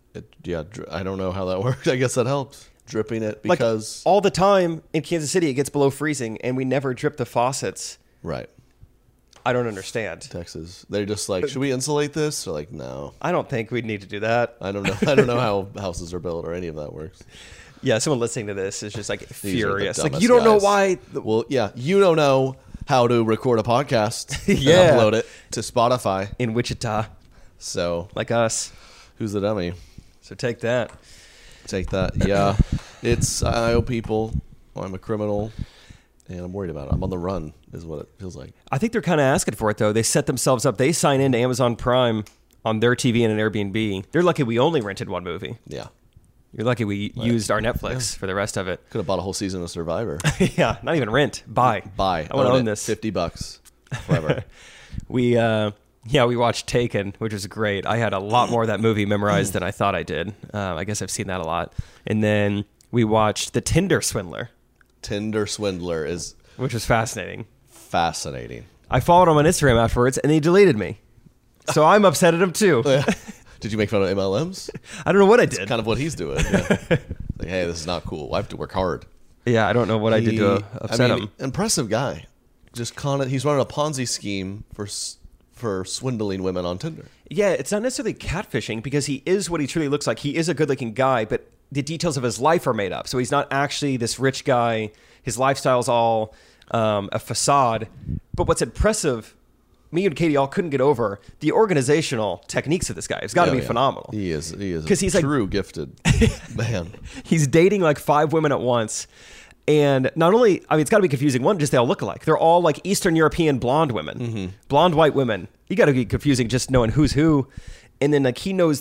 I don't know how that works. I guess that helps. Dripping it because... Like, all the time in Kansas City, it gets below freezing, and we never drip the faucets. Right. I don't understand. Texas. They're just like, should we insulate this? They're like, no. I don't think we'd need to do that. I don't know how houses are built or any of that works. Yeah, someone listening to this is just like furious. Like, dumbest you don't know guys. why... Well, yeah, you don't know how to record a podcast Yeah. and upload it to Spotify. In Wichita, So, like us. who's the dummy? So take that. Take that. Yeah. I owe people. I'm a criminal. And I'm worried about it. I'm on the run, is what it feels like. I think they're kind of asking for it, though. They set themselves up. They sign into Amazon Prime on their TV and an Airbnb. They're lucky we only rented one movie. Yeah. You're lucky we used our Netflix for the rest of it. Could have bought a whole season of Survivor. Yeah, not even rent. Buy. Buy. I want to own it. this. $50 forever. We watched Taken, which was great. I had a lot more of that movie memorized than I thought I did. I guess I've seen that a lot. And then we watched The Tinder Swindler. Tinder Swindler is Which was fascinating. fascinating. I followed him on Instagram afterwards, and he deleted me. So I'm upset at him, too. Did you make fun of MLMs? I don't know what I did. Kind of what he's doing. Yeah. Like, hey, this is not cool. I have to work hard. Yeah, I don't know what I did to upset him. Impressive guy. He's running a Ponzi scheme for swindling women on Tinder. Yeah, it's not necessarily catfishing because he is what he truly looks like. He is a good-looking guy, but the details of his life are made up. So he's not actually this rich guy. His lifestyle's all a facade. But what's impressive, me and Katie all couldn't get over the organizational techniques of this guy. It's got to be phenomenal. He is. Because he's true gifted man. He's dating like 5 women at once. And not only, it's got to be confusing. One, just they all look alike. They're all like Eastern European blonde women, blonde white women. You got to be confusing just knowing who's who. And then like he knows,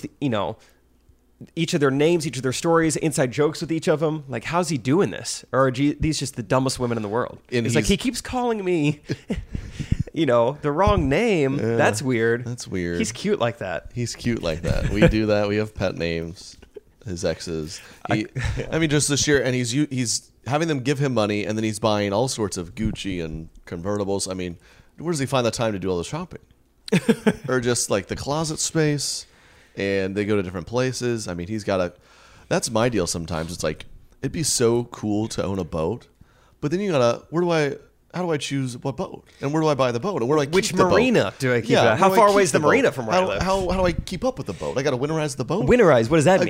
each of their names, each of their stories, inside jokes with each of them. Like, how's he doing this? Or are these just the dumbest women in the world? And he's like, he keeps calling me, the wrong name. Yeah, that's weird. That's weird. He's cute like that. He's cute like that. We do that. We have pet names. His exes. Just this year, and he's having them give him money, and then he's buying all sorts of Gucci and convertibles. Where does he find the time to do all the shopping? or just like the closet space, and they go to different places. I mean, that's my deal sometimes. It's like, it'd be so cool to own a boat, but then you gotta, how do I choose what boat? And where do I buy the boat? And where do I keep Which the boat? marina do I keep it at? How where do I far keep away is the boat? marina from where I live? How do I keep up with the boat? I gotta winterize the boat. Winterize, what does that mean? I've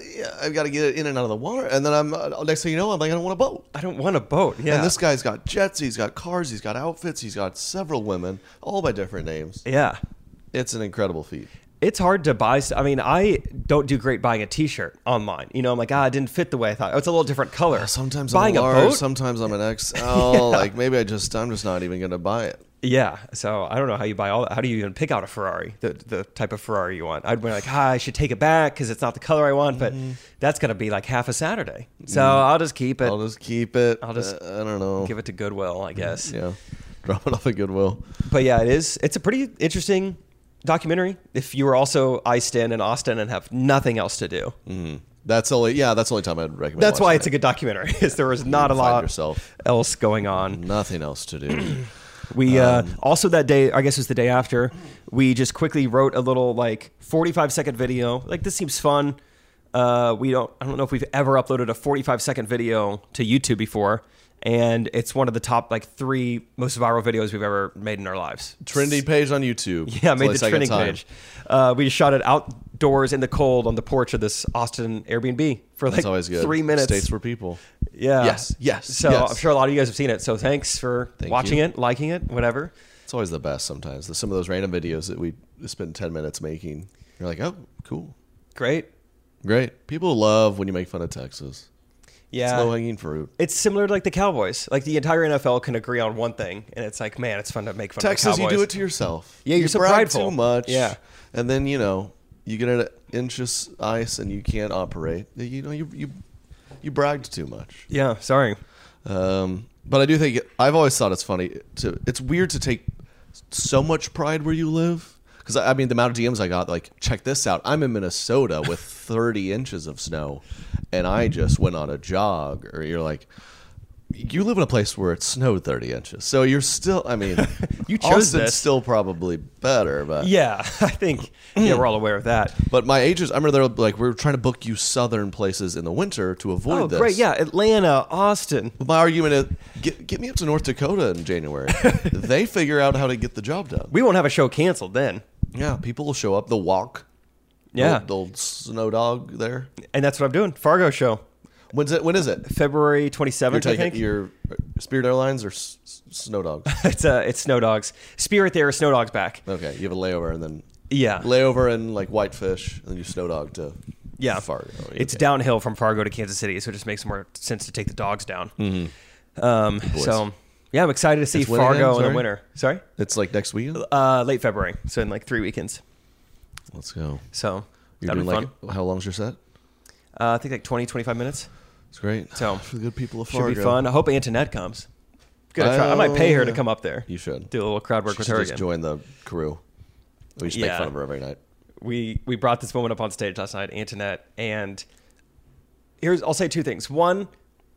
gotta get it in and out of the water, and then next thing you know, I'm like, I don't want a boat. I don't want a boat. Yeah. And this guy's got jets, he's got cars, he's got outfits, he's got several women, all by different names. Yeah. It's an incredible feat. It's hard to buy. I mean, I don't do great buying a T-shirt online. You know, I'm like, it didn't fit the way I thought. It's a little different color. Sometimes buying I'm a large, boat. sometimes I'm an XL. Like maybe I'm just not even gonna buy it. Yeah. So I don't know how you buy all that. How do you even pick out a Ferrari, the type of Ferrari you want? I'd be like, I should take it back because it's not the color I want. But that's gonna be like half a Saturday. So I'll just keep it. I'll just keep it. I'll just I don't know. give it to Goodwill, I guess. Yeah, drop it off at Goodwill. But yeah, it's a pretty interesting documentary if you were also iced in Austin and have nothing else to do. That's the only time I'd recommend. That's why watching it's a good documentary, is there was not a Find lot yourself. else going on. Nothing else to do. We also that day, I guess it was the day after, we just quickly wrote a little like 45-second video. Like, this seems fun. I don't know if we've ever uploaded a 45-second video to YouTube before. And it's one of the top like 3 most viral videos we've ever made in our lives. Trending page on YouTube. Yeah, It's made my the second trending time. page. We just shot it outdoors in the cold on the porch of this Austin Airbnb for like That's always good. 3 minutes. States for people. Yeah. Yes. So yes. I'm sure a lot of you guys have seen it. So thanks for watching you. it, liking it, whatever. It's always the best sometimes. Some of those random videos that we spend 10 minutes making. You're like, oh, cool. Great. Great. People love when you make fun of Texas. Yeah. It's low-hanging fruit. It's similar to like the Cowboys. Like the entire NFL can agree on one thing, and it's like, man, it's fun to make fun Texas, of the Cowboys. you do it to yourself. Yeah, you're you so brag prideful. too much. Yeah. And then, you get an inch of ice and you can't operate. You bragged too much. Yeah, sorry. But I do think I've always thought it's funny it's weird to take so much pride where you live. Because, I mean, the amount of DMs I got, like, check this out. I'm in Minnesota with 30 inches of snow, and I just went on a jog. Or you're like, you live in a place where it snowed 30 inches. So you're still, I mean, You chose Austin's this. still probably better. But Yeah, I think we're all aware of that. But my agents, I remember they were like, we're trying to book you southern places in the winter to avoid Oh, this. great. Yeah, Atlanta, Austin. My argument is, get me up to North Dakota in January. They figure out how to get the job done. We won't have a show canceled then. Yeah, people will show up. They'll walk. Yeah. The old snow dog there. And that's what I'm doing. Fargo show. When is it? February You're 27th, I taking think. your Spirit Airlines or Snow Dogs? It's Snow Dogs. Spirit there, Snow Dogs back. Okay, you have a layover and then Yeah. layover in like Whitefish, and then you Snow Dog to Fargo. It's Okay. downhill from Fargo to Kansas City, so it just makes more sense to take the dogs down. boys. So, yeah, I'm excited to see It's when Fargo again? in the Sorry? winter. Sorry? It's like next weekend. Late February, so in like 3 weekends. Let's go. So You're that'll doing be fun. like how long's your set? I think like 20, 25 minutes. It's great. So For the good people of should Fargo. be fun. I hope Antoinette comes. Gonna try. I might pay her to come up there. You should. Do a little crowd work She with should her just again. join the crew. We just make Yeah. fun of her every night. We brought this woman up on stage last night, Antoinette, and I'll say 2 things. One,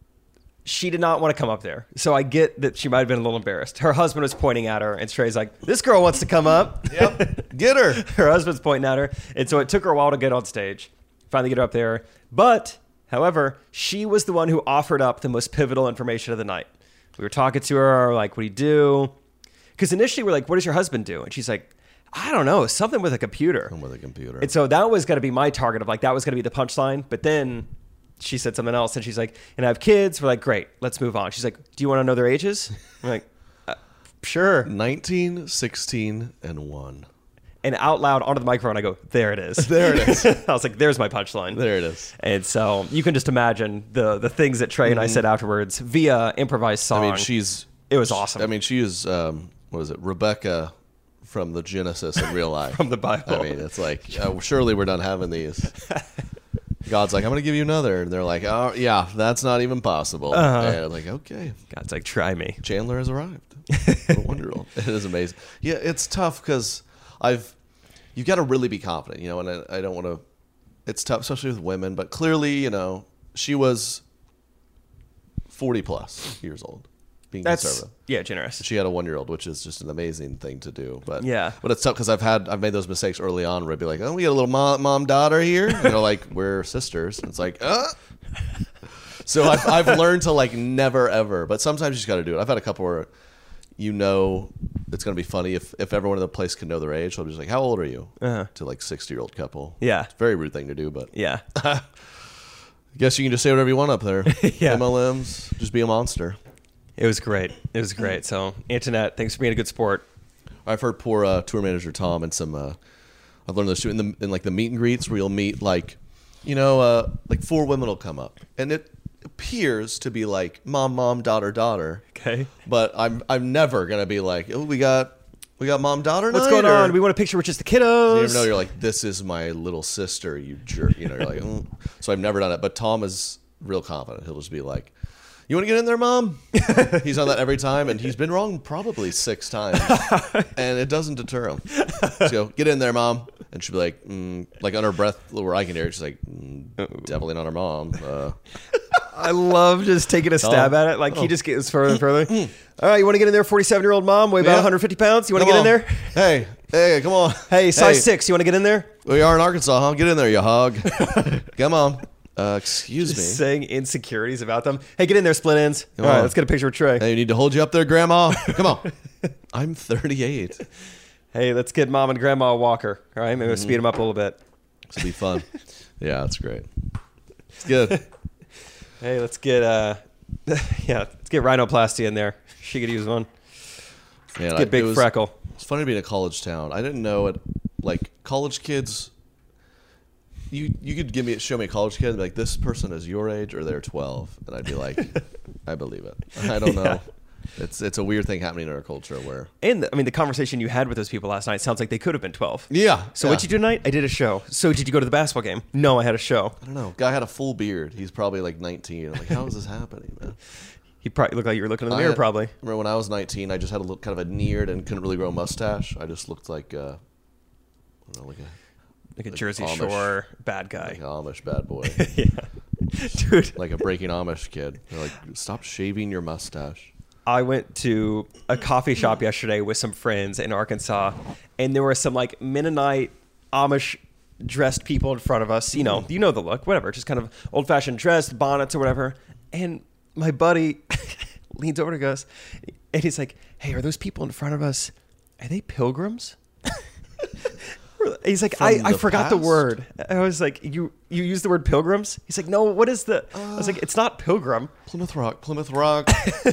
she did not want to come up there. So I get that she might have been a little embarrassed. Her husband was pointing at her, and Trey's like, this girl wants to come up. Yep. Get her. Her husband's pointing at her. And so it took her a while to get on stage, finally get her up there. But, however, she was the one who offered up the most pivotal information of the night. We were talking to her, like, what do you do? Because initially we're like, what does your husband do? And she's like, I don't know, something with a computer. I'm with a computer. And so that was going to be my target of like, that was going to be the punchline. But then she said something else and she's like, and I have kids. We're like, great, let's move on. She's like, do you want to know their ages? I'm like, sure. 19, 16, and 1. And out loud onto the microphone, I go, there it is. There it is. I was like, there's my punchline. There it is. And so you can just imagine the things that Trey and I said afterwards via improvised song. I mean, it was awesome. I mean, she is, what is it, Rebecca from the Genesis in real life. From the Bible. I mean, it's like, surely we're done having these. God's like, I'm going to give you another. And they're like, oh, yeah, that's not even possible. And like, okay. God's like, try me. Chandler has arrived. What a wonder. It is amazing. Yeah, it's tough because you've got to really be confident, and I don't want to, it's tough, especially with women, but clearly, she was 40 plus years old. being That's conservative. generous. She had a 1-year-old, which is just an amazing thing to do. But Yeah. but it's tough because I've made those mistakes early on where I'd be like, oh, we got a little mom daughter here. You know, like we're sisters. And it's like, So I've learned to like never ever. But sometimes you just got to do it. I've had a couple where you know it's gonna be funny if everyone in the place can know their age. So I'm just like, how old are you? To like 60-year-old couple. Yeah. It's a very rude thing to do, but Yeah. I guess you can just say whatever you want up there. Yeah. MLMs, just be a monster. It was great. It was great. So, Antoinette, thanks for being a good sport. I've heard poor tour manager Tom and some. I've learned this too in like the meet and greets where you'll meet like 4 women will come up and it appears to be like mom, daughter. Okay. But I'm never gonna be like, oh, we got mom, daughter. What's night, going on? We want a picture with just the kiddos. You never know. You're like, this is my little sister. You jerk. You know. You're like, So I've never done it. But Tom is real confident. He'll just be like, you want to get in there, Mom? He's on that every time, and he's been wrong probably 6 times, and it doesn't deter him. So get in there, Mom, and she'll be like under her breath where I can hear it. She's like, definitely not her mom. I love just taking a stab at it. Like he just gets further and further. All right, you want to get in there? 47-year-old mom, weigh about 150 pounds. You want to get in there? Hey, come on. Hey, size 6. You want to get in there? We are in Arkansas, huh? Get in there, you hog. Come on. Excuse me. Just saying insecurities about them. Hey, get in there, split ends. All right, let's get a picture with Trey. Hey, you need to hold you up there, Grandma. Come on. I'm 38. Hey, let's get mom and grandma a walker. All right, maybe we'll speed them up a little bit. This will be fun. Yeah, that's great. It's good. Hey, let's get let's get rhinoplasty in there. She could use one. Man, Get big freckle. It's funny being a college town. I didn't know it. Like college kids, you could show me a college kid and be like, this person is your age or they're 12, and I'd be like, I believe it. I don't know. It's a weird thing happening in our culture where. And the conversation you had with those people last night sounds like they could have been 12. Yeah. So what'd you do tonight? I did a show. So did you go to the basketball game? No, I had a show. I don't know. Guy had a full beard. He's probably like 19. I'm like, how is this happening, man? He probably looked like you were looking in the mirror. Probably. Remember when I was 19, I just had a look kind of a neared and couldn't really grow a mustache. I just looked like I don't know, like a Jersey Amish, Shore bad guy. like an Amish bad boy, Yeah, dude. like a breaking Amish kid. They're like, stop shaving your mustache. I went to a coffee shop yesterday with some friends in Arkansas, and there were some like Mennonite Amish dressed people in front of us. You know the look, whatever, just kind of old fashioned dressed, bonnets or whatever. And my buddy leans over to us, and he's like, "Hey, are those people in front of us? Are they pilgrims?" He's like, I forgot the word. I was like, you used the word pilgrims? He's like, no, what is the... I was like, it's not pilgrim. Plymouth Rock.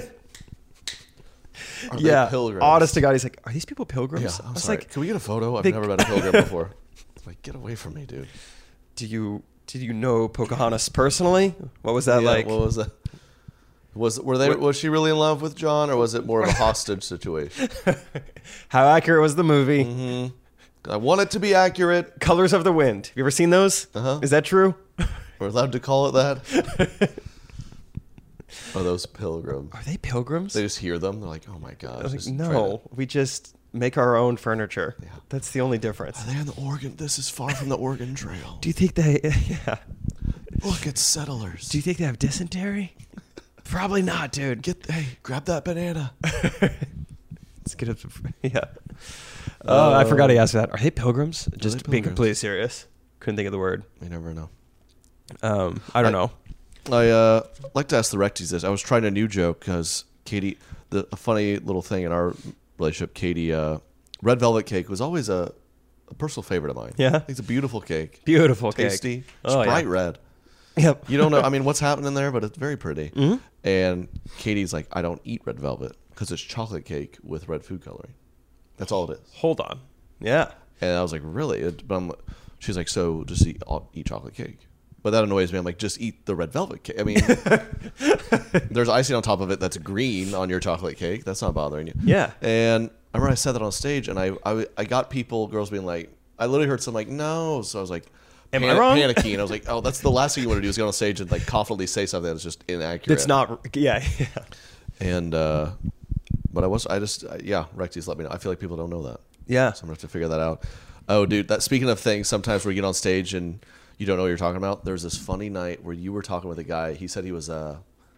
Are Yeah, they pilgrims? honest to God, he's like, are these people pilgrims? Yeah, I I'm was sorry. like, Can we get a photo? I've they- never been a pilgrim before. It's like, get away from me, dude. did you know Pocahontas personally? What was that Yeah, like? what was that? Was she really in love with John, or was it more of a hostage situation? How accurate was the movie? Mm-hmm. I want it to be accurate. Colors of the Wind. Have you ever seen those? Uh-huh. Is that true? We're allowed to call it that. Are those pilgrims? Are they pilgrims? They just hear them. They're like, oh my gosh. I was like, just no, we just make our own furniture. Yeah. That's the only difference. Are they on the Oregon? This is far from the Oregon Trail. Do you think they... Yeah. Look, it's settlers. Do you think they have dysentery? Probably not, dude. Grab that banana. Let's get up. Yeah. Oh, I forgot he asked that. Are they pilgrims? Just being pilgrims? completely serious. Couldn't think of the word. You never know. I don't know. I like to ask the Recties this. I was trying a new joke because Katie, a funny little thing in our relationship, Katie, red velvet cake was always a personal favorite of mine. Yeah? I think it's a beautiful cake. Beautiful cake. Tasty. It's Oh, bright yeah. red. Yep. You don't know, I mean, what's happening there, but it's very pretty. Mm-hmm. And Katie's like, I don't eat red velvet because it's chocolate cake with red food coloring. That's all it is. Hold on. Yeah. And I was like, really? She's like, so just eat chocolate cake. But that annoys me. I'm like, just eat the red velvet cake. I mean, there's icing on top of it that's green on your chocolate cake. That's not bothering you. Yeah. And I remember I said that on stage, and I got girls being like, I literally heard some like, no. So I was like, Am I wrong? Panicking. I was like, oh, that's the last thing you want to do is get on stage and like confidently say something that's just inaccurate. It's not. Yeah. And, but Recties let me know. I feel like people don't know that. Yeah. So I'm going to have to figure that out. Oh, dude, speaking of things, sometimes where you get on stage and you don't know what you're talking about, there's this funny night where you were talking with a guy. He said he was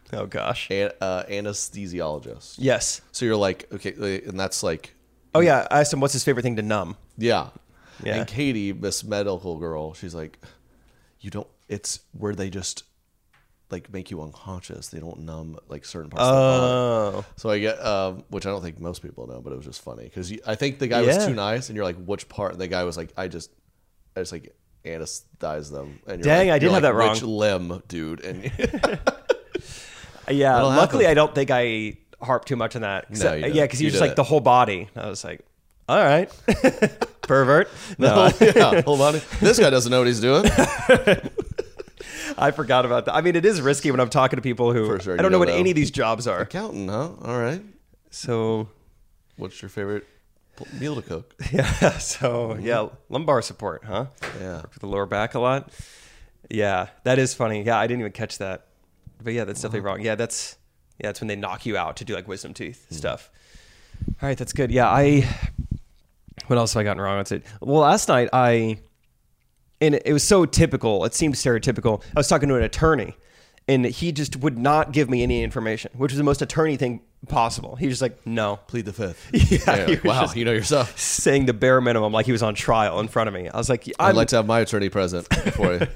Oh gosh. Anesthesiologist. Yes. So you're like, okay, and that's like, Oh yeah. I asked him what's his favorite thing to numb. yeah. Yeah. And Katie, Miss Medical Girl, she's like, it's where they just like make you unconscious. They don't numb like certain parts of the body. So I get, which I don't think most people know, but it was just funny because I think the guy was too nice, and you're like, which part? And the guy was like, I just like anesthetize them. And you're Dang, like, I did you're have like, that wrong. Which limb, dude? And Yeah. That'll Luckily, happen. I don't think I harped too much on that. No, you didn't. Yeah, because he You was just did like it. the whole body. I was like, all right, pervert. No, yeah, hold on. This guy doesn't know what he's doing. I forgot about that. I mean, it is risky when I'm talking to people who For sure, I you don't know don't what know. any of these jobs are. Accountant, huh? All right. So What's your favorite meal to cook? yeah, so yeah, lumbar support, huh? Yeah. Work with the lower back a lot. Yeah, that is funny. Yeah, I didn't even catch that. But yeah, that's definitely wrong. Yeah, that's when they knock you out to do like wisdom teeth stuff. All right, that's good. Yeah, what else have I gotten wrong? That's it. Well, last night and it was so typical. It seemed stereotypical. I was talking to an attorney, and he just would not give me any information, which was the most attorney thing possible. He was just like, no. Plead the fifth. Yeah, he like, was wow, just you know yourself. saying the bare minimum like he was on trial in front of me. I was like, I'd like to have my attorney present before you.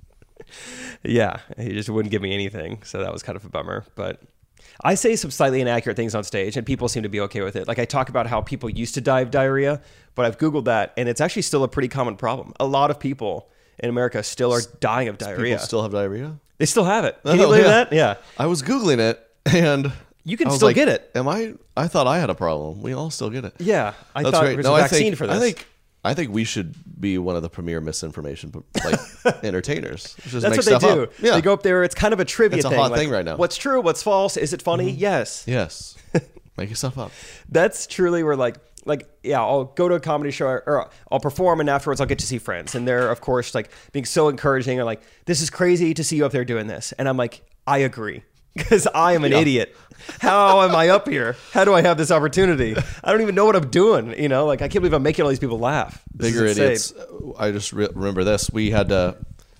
yeah, he just wouldn't give me anything. So that was kind of a bummer. But I say some slightly inaccurate things on stage, and people seem to be okay with it. Like I talk about how people used to die of diarrhea, but I've Googled that, and it's actually still a pretty common problem. A lot of people in America still are dying of diarrhea. People still have diarrhea? They still have it. Can you Oh, believe yeah. that? Yeah. I was Googling it, and You can I was still like, get it. I thought I had a problem. We all still get it. Yeah. I That's thought great. there was No, a I vaccine think, for this. I think we should be one of the premier misinformation like entertainers. Just That's make what they stuff do. up. Yeah. They go up there. It's kind of a trivia It's a thing. hot like, thing right now. What's true? What's false? Is it funny? Yes. Yes. Make yourself up. That's truly where like yeah, I'll go to a comedy show or I'll perform, and afterwards I'll get to see friends, and they're of course like being so encouraging and like, this is crazy to see you up there doing this, and I'm like, I agree, because I am an idiot. How am I up here? How do I have this opportunity? I don't even know what I'm doing. You know, like I can't believe I'm making all these people laugh. This Bigger is insane. idiots. I just remember this. We had a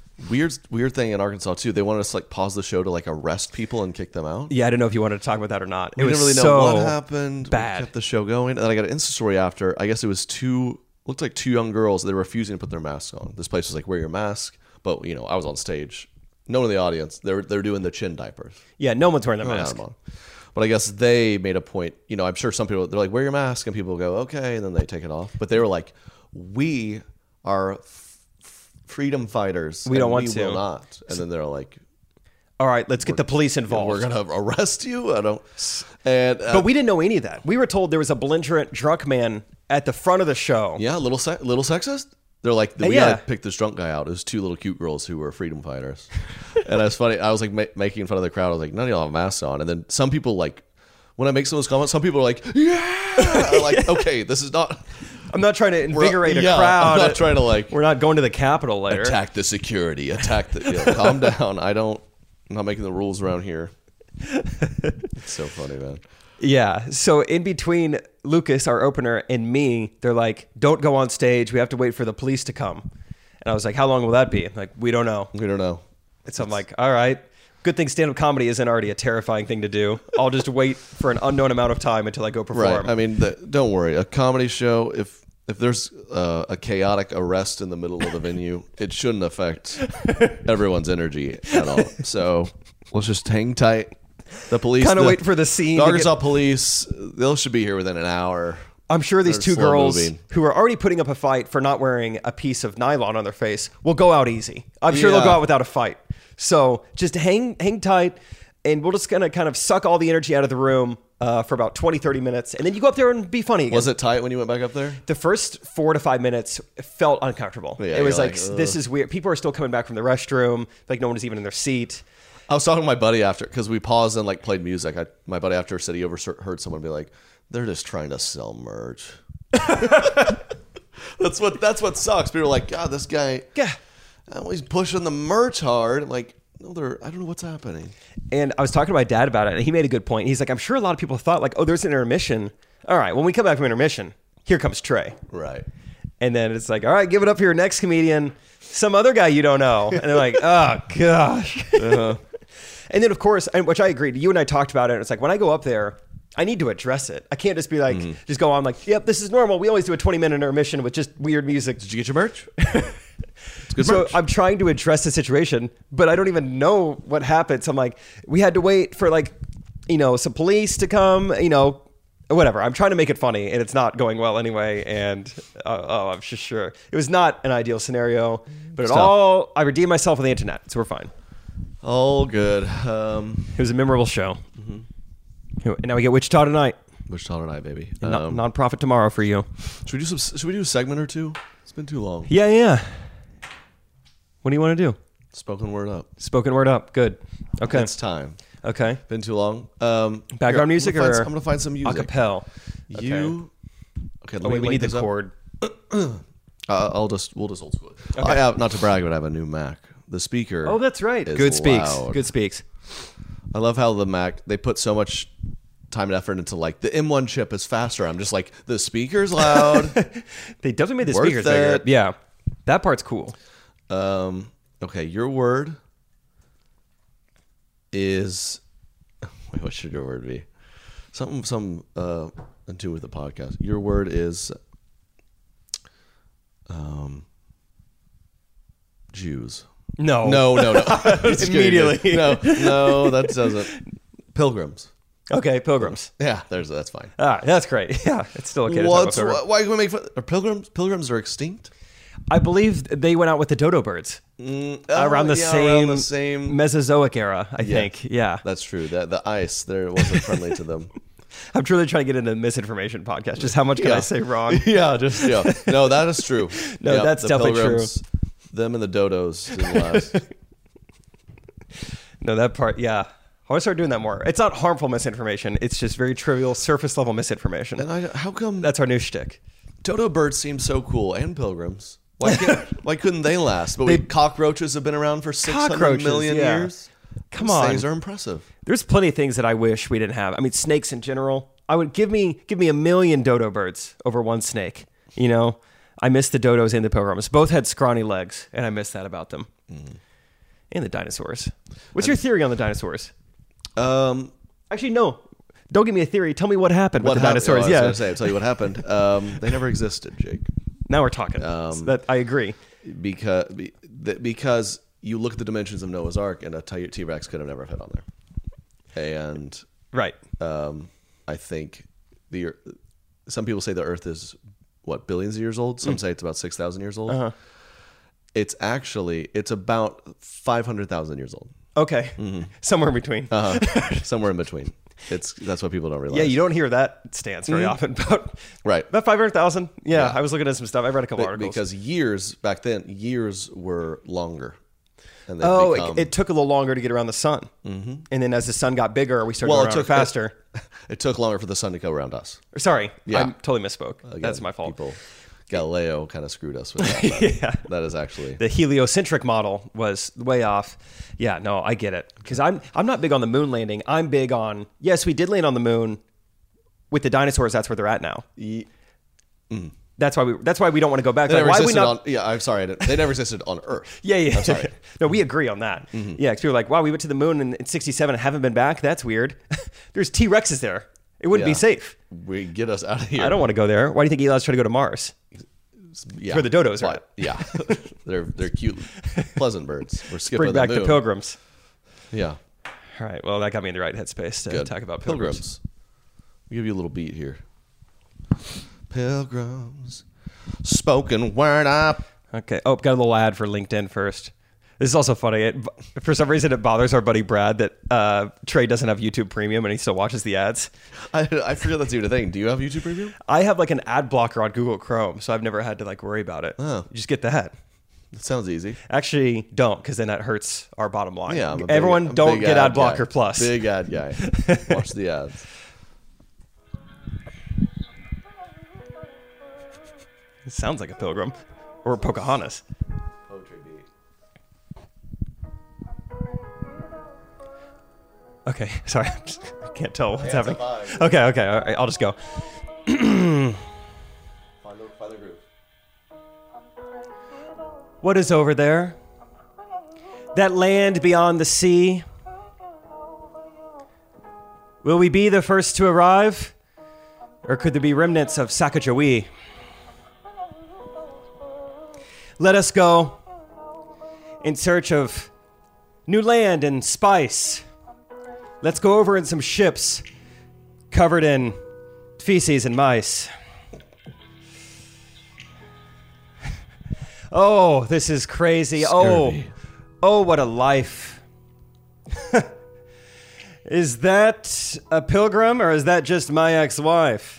weird thing in Arkansas too. They wanted us to like pause the show to like arrest people and kick them out. Yeah, I don't know if you wanted to talk about that or not. We It was didn't really know so what happened. bad. We kept the show going, and then I got an Insta story after. I guess it was looked like two young girls. They were refusing to put their masks on. This place was like, wear your mask, but you know, I was on stage. No one in the audience. They're doing the chin diapers. Yeah, no one's wearing their I had mask. them on. But I guess they made a point. You know, I'm sure some people, they're like, wear your mask, and people go, okay, and then they take it off. But they were like, we are freedom fighters. We don't and want we to. will not. And then they're like, All right, let's get the police involved. we're gonna arrest you. I don't. And But we didn't know any of that. We were told there was a belligerent drunk man at the front of the show. yeah, little sexist. They're like, we yeah. gotta pick this drunk guy out. It was two little cute girls who were freedom fighters, and it was funny. I was like making fun of the crowd. I was like, none of y'all have masks on. And then some people like, when I make some of those comments, some people are like, yeah, I'm like, okay, this is not. I'm not trying to invigorate a yeah, crowd. I'm not trying to like We're not going to the Capitol later. attack the security. Attack the. Calm down. I'm not making the rules around here. It's so funny, man. Yeah. So in between Lucas, our opener, and me, they're like, don't go on stage. We have to wait for the police to come. And I was like, how long will that be? Like, we don't know. We don't know. And so I'm like, all right. Good thing stand-up comedy isn't already a terrifying thing to do. I'll just wait for an unknown amount of time until I go perform. Right. I mean, don't worry. A comedy show, if there's a chaotic arrest in the middle of the venue, it shouldn't affect everyone's energy at all. So let's just hang tight. The police Kind of wait for the scene. The to Arkansas get- police, they should be here within an hour. I'm sure these They're two slow girls moving. who are already putting up a fight for not wearing a piece of nylon on their face will go out easy. I'm sure they'll Yeah. go out without a fight. So just hang tight, and we're just going to kind of suck all the energy out of the room for about 20, 30 minutes. And then you go up there and be funny again. Was it tight when you went back up there? The first 4 to 5 minutes felt uncomfortable. Yeah, it was you're like, like, this is weird. People are still coming back from the restroom. Like no one is even in their seat. I was talking to my buddy after, because we paused and like played music. My buddy after said he overheard someone be like, they're just trying to sell merch. That's what sucks. People are like, God, this guy, Yeah. he's pushing the merch hard. I'm like, no, I don't know what's happening. And I was talking to my dad about it, and he made a good point. He's like, I'm sure a lot of people thought like, oh, there's an intermission. All right, when we come back from intermission, here comes Trey. Right. And then it's like, all right, give it up for your next comedian, some other guy you don't know. And they're like, oh, gosh. And then, of course, and which I agreed, you and I talked about it, and it's like, when I go up there, I need to address it. I can't just be like, just go on like, yep, this is normal. We always do a 20-minute intermission with just weird music. Did you get your merch? It's good So merch. I'm trying to address the situation, but I don't even know what happened. So I'm like, we had to wait for like, some police to come, whatever. I'm trying to make it funny, and it's not going well anyway. And I'm just sure it was not an ideal scenario, but I redeemed myself on the internet, so we're fine. All good. It was a memorable show. And now we get Wichita tonight. Wichita tonight, baby. Non-profit tomorrow for you. Should we do a segment or two? It's been too long. Yeah. What do you want to do? Spoken word up. Spoken word up. Good. Okay. It's time. Okay. Been too long. Background music I'm or gonna find some music. acapella? Okay. Oh wait, we need the chord. We'll just old school it. I have, not to brag, but I have a new Mac. The speaker. Oh, that's right. is Good speaks. loud. Good speaks. I love how the Mac, they put so much time and effort into like the M1 chip is faster. I'm just like, the speaker's loud. They definitely made the Worth speakers bigger. it. Yeah, that part's cool. Okay, your word is, wait, what should your word be? Some and do with the podcast. Your word is Jews. No. No. Just kidding. Immediately. No, that doesn't. Pilgrims. Okay, pilgrims. Yeah, that's fine. That's great. Yeah, it's still okay. To talk about pilgrims. Why can we make fun? Are pilgrims are extinct? I believe they went out with the dodo birds around the same Mesozoic era. I think. Yeah, that's true. The ice there wasn't friendly to them. I'm truly trying to get into a misinformation podcast. Just how much can I say wrong? Yeah. No, that is true. No, that's the definitely pilgrims, true. Them and the dodos didn't last. No, that part. Yeah. I want to start doing that more. It's not harmful misinformation. It's just very trivial, surface level misinformation. And how come that's our new shtick? Dodo birds seem so cool, and pilgrims. Why couldn't they last? But cockroaches have been around for 600 million years. Come Those on, things are impressive. There's plenty of things that I wish we didn't have. I mean, snakes in general. I would give me 1,000,000 dodo birds over one snake. I miss the dodos and the pilgrims. Both had scrawny legs, and I miss that about them. And the dinosaurs. What's your theory on the dinosaurs? Actually, no. Don't give me a theory. Tell me what happened with the dinosaurs. I was going to say, I'll tell you what happened. They never existed, Jake. Now we're talking. That I agree. Because you look at the dimensions of Noah's Ark, and a T-Rex could have never fit on there. And right. I think some people say the Earth is billions of years old. Some say it's about 6,000 years old. Uh-huh. It's about 500,000 years old. Okay. Somewhere in between. Somewhere in between. That's what people don't realize. Yeah, you don't hear that stance very often about right. About 500,000. Yeah, I was looking at some stuff. I read a couple articles. Because back then, years were longer. And it took a little longer to get around the sun. Mm-hmm. And then as the sun got bigger, we started going around faster. It took longer for the sun to go around us. Sorry, I totally misspoke. Again, that's my fault. Galileo kind of screwed us with that. Yeah. That is actually... The heliocentric model was way off. Yeah, no, I get it. Because I'm not big on the moon landing. I'm big on, yes, we did land on the moon. With the dinosaurs, that's where they're at now. That's why we don't want to go back. They never existed I'm sorry. They never existed on Earth. Yeah. I'm sorry. No, we agree on that. Mm-hmm. Yeah, because we were like, wow, we went to the moon in 1967 and haven't been back. That's weird. There's T-Rexes there. It wouldn't be safe. Get us out of here. I don't want to go there. Why do you think Eli's trying to go to Mars? Yeah. Where the dodos are at. Yeah. They're cute, pleasant birds. We're skipping Bring back the moon. the pilgrims. Yeah. All right. Well, that got me in the right headspace to talk about pilgrims. I'll give you a little beat here. Pilgrims. Spoken word up. Okay. Oh, got a little ad for LinkedIn first. This is also funny. For some reason, it bothers our buddy Brad that Trey doesn't have YouTube Premium and he still watches the ads. I forget that's even a thing. Do you have YouTube Premium? I have an ad blocker on Google Chrome, so I've never had to worry about it. Oh. You just get that. That sounds easy. Actually, don't, because then that hurts our bottom line. Yeah, everyone don't get ad blocker plus. Big ad guy. Watch the ads. It sounds like a pilgrim or a Pocahontas. Poetry beat. Okay, sorry. I can't tell what's happening. It's Okay. All right, I'll just go. Find the groove. What is over there? That land beyond the sea? Will we be the first to arrive? Or could there be remnants of Sacagawea? Let us go in search of new land and spice. Let's go over in some ships covered in feces and mice. Oh, this is crazy. Scurvy. Oh, what a life. Is that a pilgrim or is that just my ex-wife?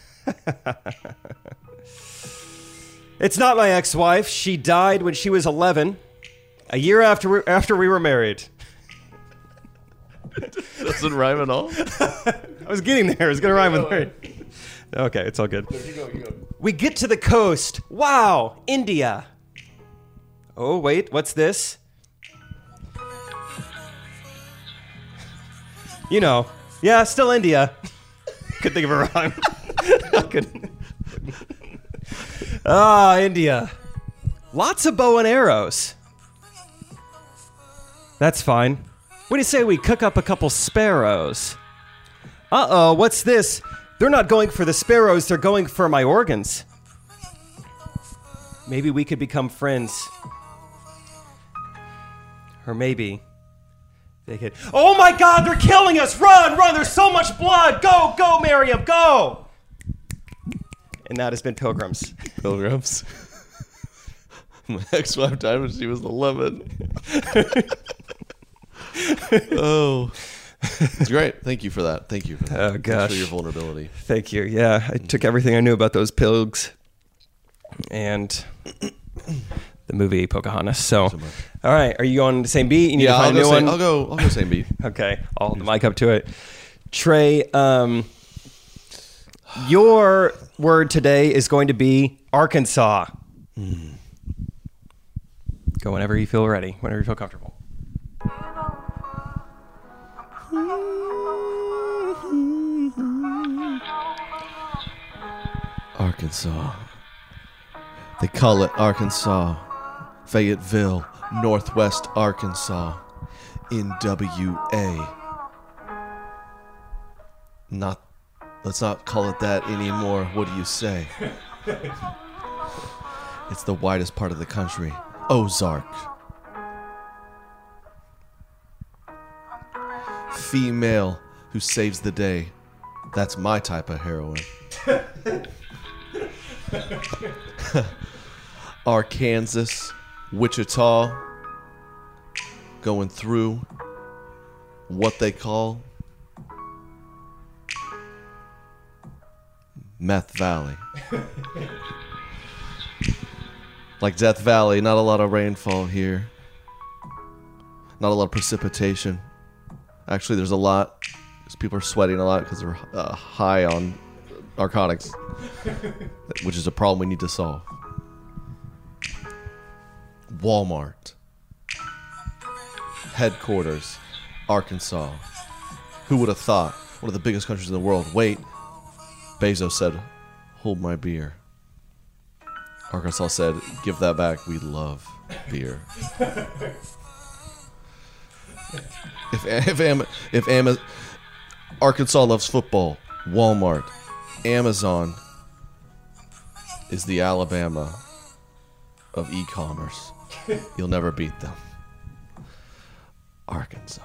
It's not my ex-wife. She died when she was 11, a year after we were married. Doesn't rhyme at all. I was getting there. I was going to rhyme with married. Okay, it's all good. You go. We get to the coast. Wow, India. Oh, wait, what's this? You know, yeah, still India. Couldn't think of a rhyme. I couldn't. Ah, India. Lots of bow and arrows. That's fine. What do you say we cook up a couple sparrows? Uh-oh, what's this? They're not going for the sparrows, they're going for my organs. Maybe we could become friends. Or maybe they could... Oh my God, they're killing us! Run, run, there's so much blood! Go, go, Miriam, go! And that has been Pilgrims. Pilgrims. My ex-wife died when she was 11. Oh. It's great. Thank you for that. Thank you for that. Oh, gosh. Thanks for your vulnerability. Thank you. Yeah, I took everything I knew about those pilgs and the movie Pocahontas. So, all right, are you on the same beat? You need to find a new one? I'll go same beat. Okay, I'll hold the mic up to it. Trey, your word today is going to be Arkansas. Go whenever you feel ready, whenever you feel comfortable. Arkansas. They call it Arkansas. Fayetteville, Northwest Arkansas. NWA. Let's not call it that anymore. What do you say? It's the widest part of the country. Ozark. Female who saves the day. That's my type of heroine. Arkansas, Wichita, going through what they call Meth Valley. Like Death Valley, not a lot of rainfall here. Not a lot of precipitation. Actually, there's a lot. Because people are sweating a lot because they're high on narcotics. Which is a problem we need to solve. Walmart. Headquarters. Arkansas. Who would have thought? One of the biggest countries in the world. Wait. Bezos said, hold my beer. Arkansas said, give that back. We love beer. If Arkansas loves football, Walmart, Amazon is the Alabama of e-commerce. You'll never beat them. Arkansas.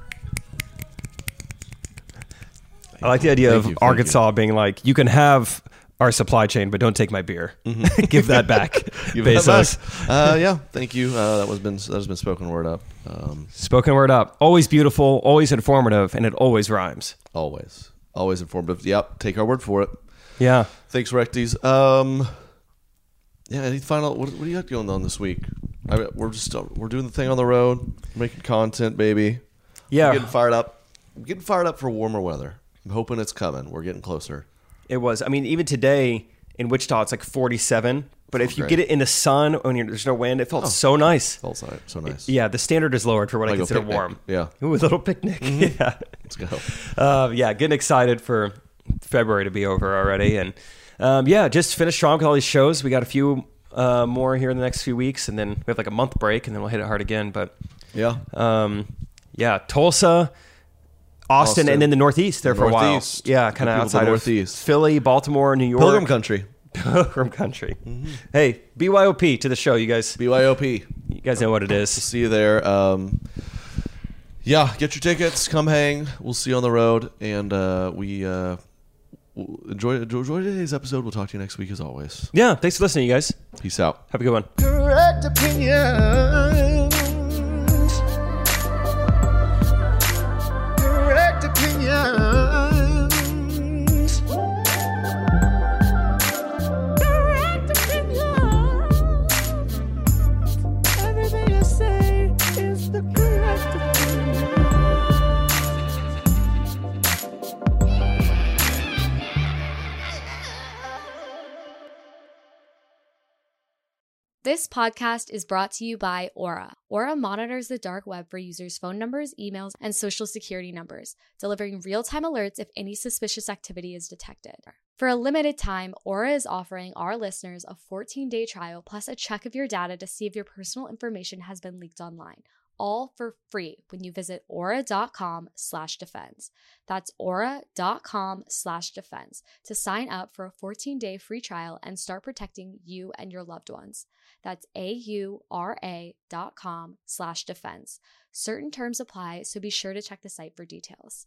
I like the idea Thank of you, thank Arkansas being like, you can have our supply chain, but don't take my beer. Give that back, Give that Bezos. back. Yeah, thank you. That has been spoken word up. Spoken word up. Always beautiful, always informative, and it always rhymes. Always informative. Yep, take our word for it. Yeah. Thanks, Recties. Yeah, any final? What do you got going on this week? We're doing the thing on the road, making content, baby. Yeah. I'm getting fired up. I'm getting fired up for warmer weather. I'm hoping it's coming. We're getting closer. It was. I mean, even today in Wichita, it's like 47. But if you great. get it in the sun when there's no wind, it felt so nice. Felt so nice. Yeah, the standard is lowered for what I Like a consider picnic. warm. Yeah. Ooh, a little picnic. Yeah. Let's go. Yeah, getting excited for February to be over already. And yeah, just finished strong with all these shows. We got a few more here in the next few weeks. And then we have like a month break and then we'll hit it hard again. But Yeah. yeah, Tulsa, Austin, and then the Northeast there for Northeast. a while. Yeah, kind of People outside the of Northeast. Philly, Baltimore, New York. Pilgrim Country. Pilgrim Country. Hey, BYOP to the show, you guys. BYOP. You guys know what it is. See you there. Yeah, get your tickets. Come hang. We'll see you on the road. And we'll enjoy today's episode. We'll talk to you next week as always. Yeah, thanks for listening, you guys. Peace out. Have a good one. Correct opinions. Correct opinions. Correct opinions. Everything I say is the correct opinion. This podcast is brought to you by Aura. Aura monitors the dark web for users' phone numbers, emails, and social security numbers, delivering real-time alerts if any suspicious activity is detected. For a limited time, Aura is offering our listeners a 14-day trial plus a check of your data to see if your personal information has been leaked online. All for free when you visit aura.com/defense. That's aura.com/defense to sign up for a 14-day free trial and start protecting you and your loved ones. That's aura.com/defense. Certain terms apply, so be sure to check the site for details.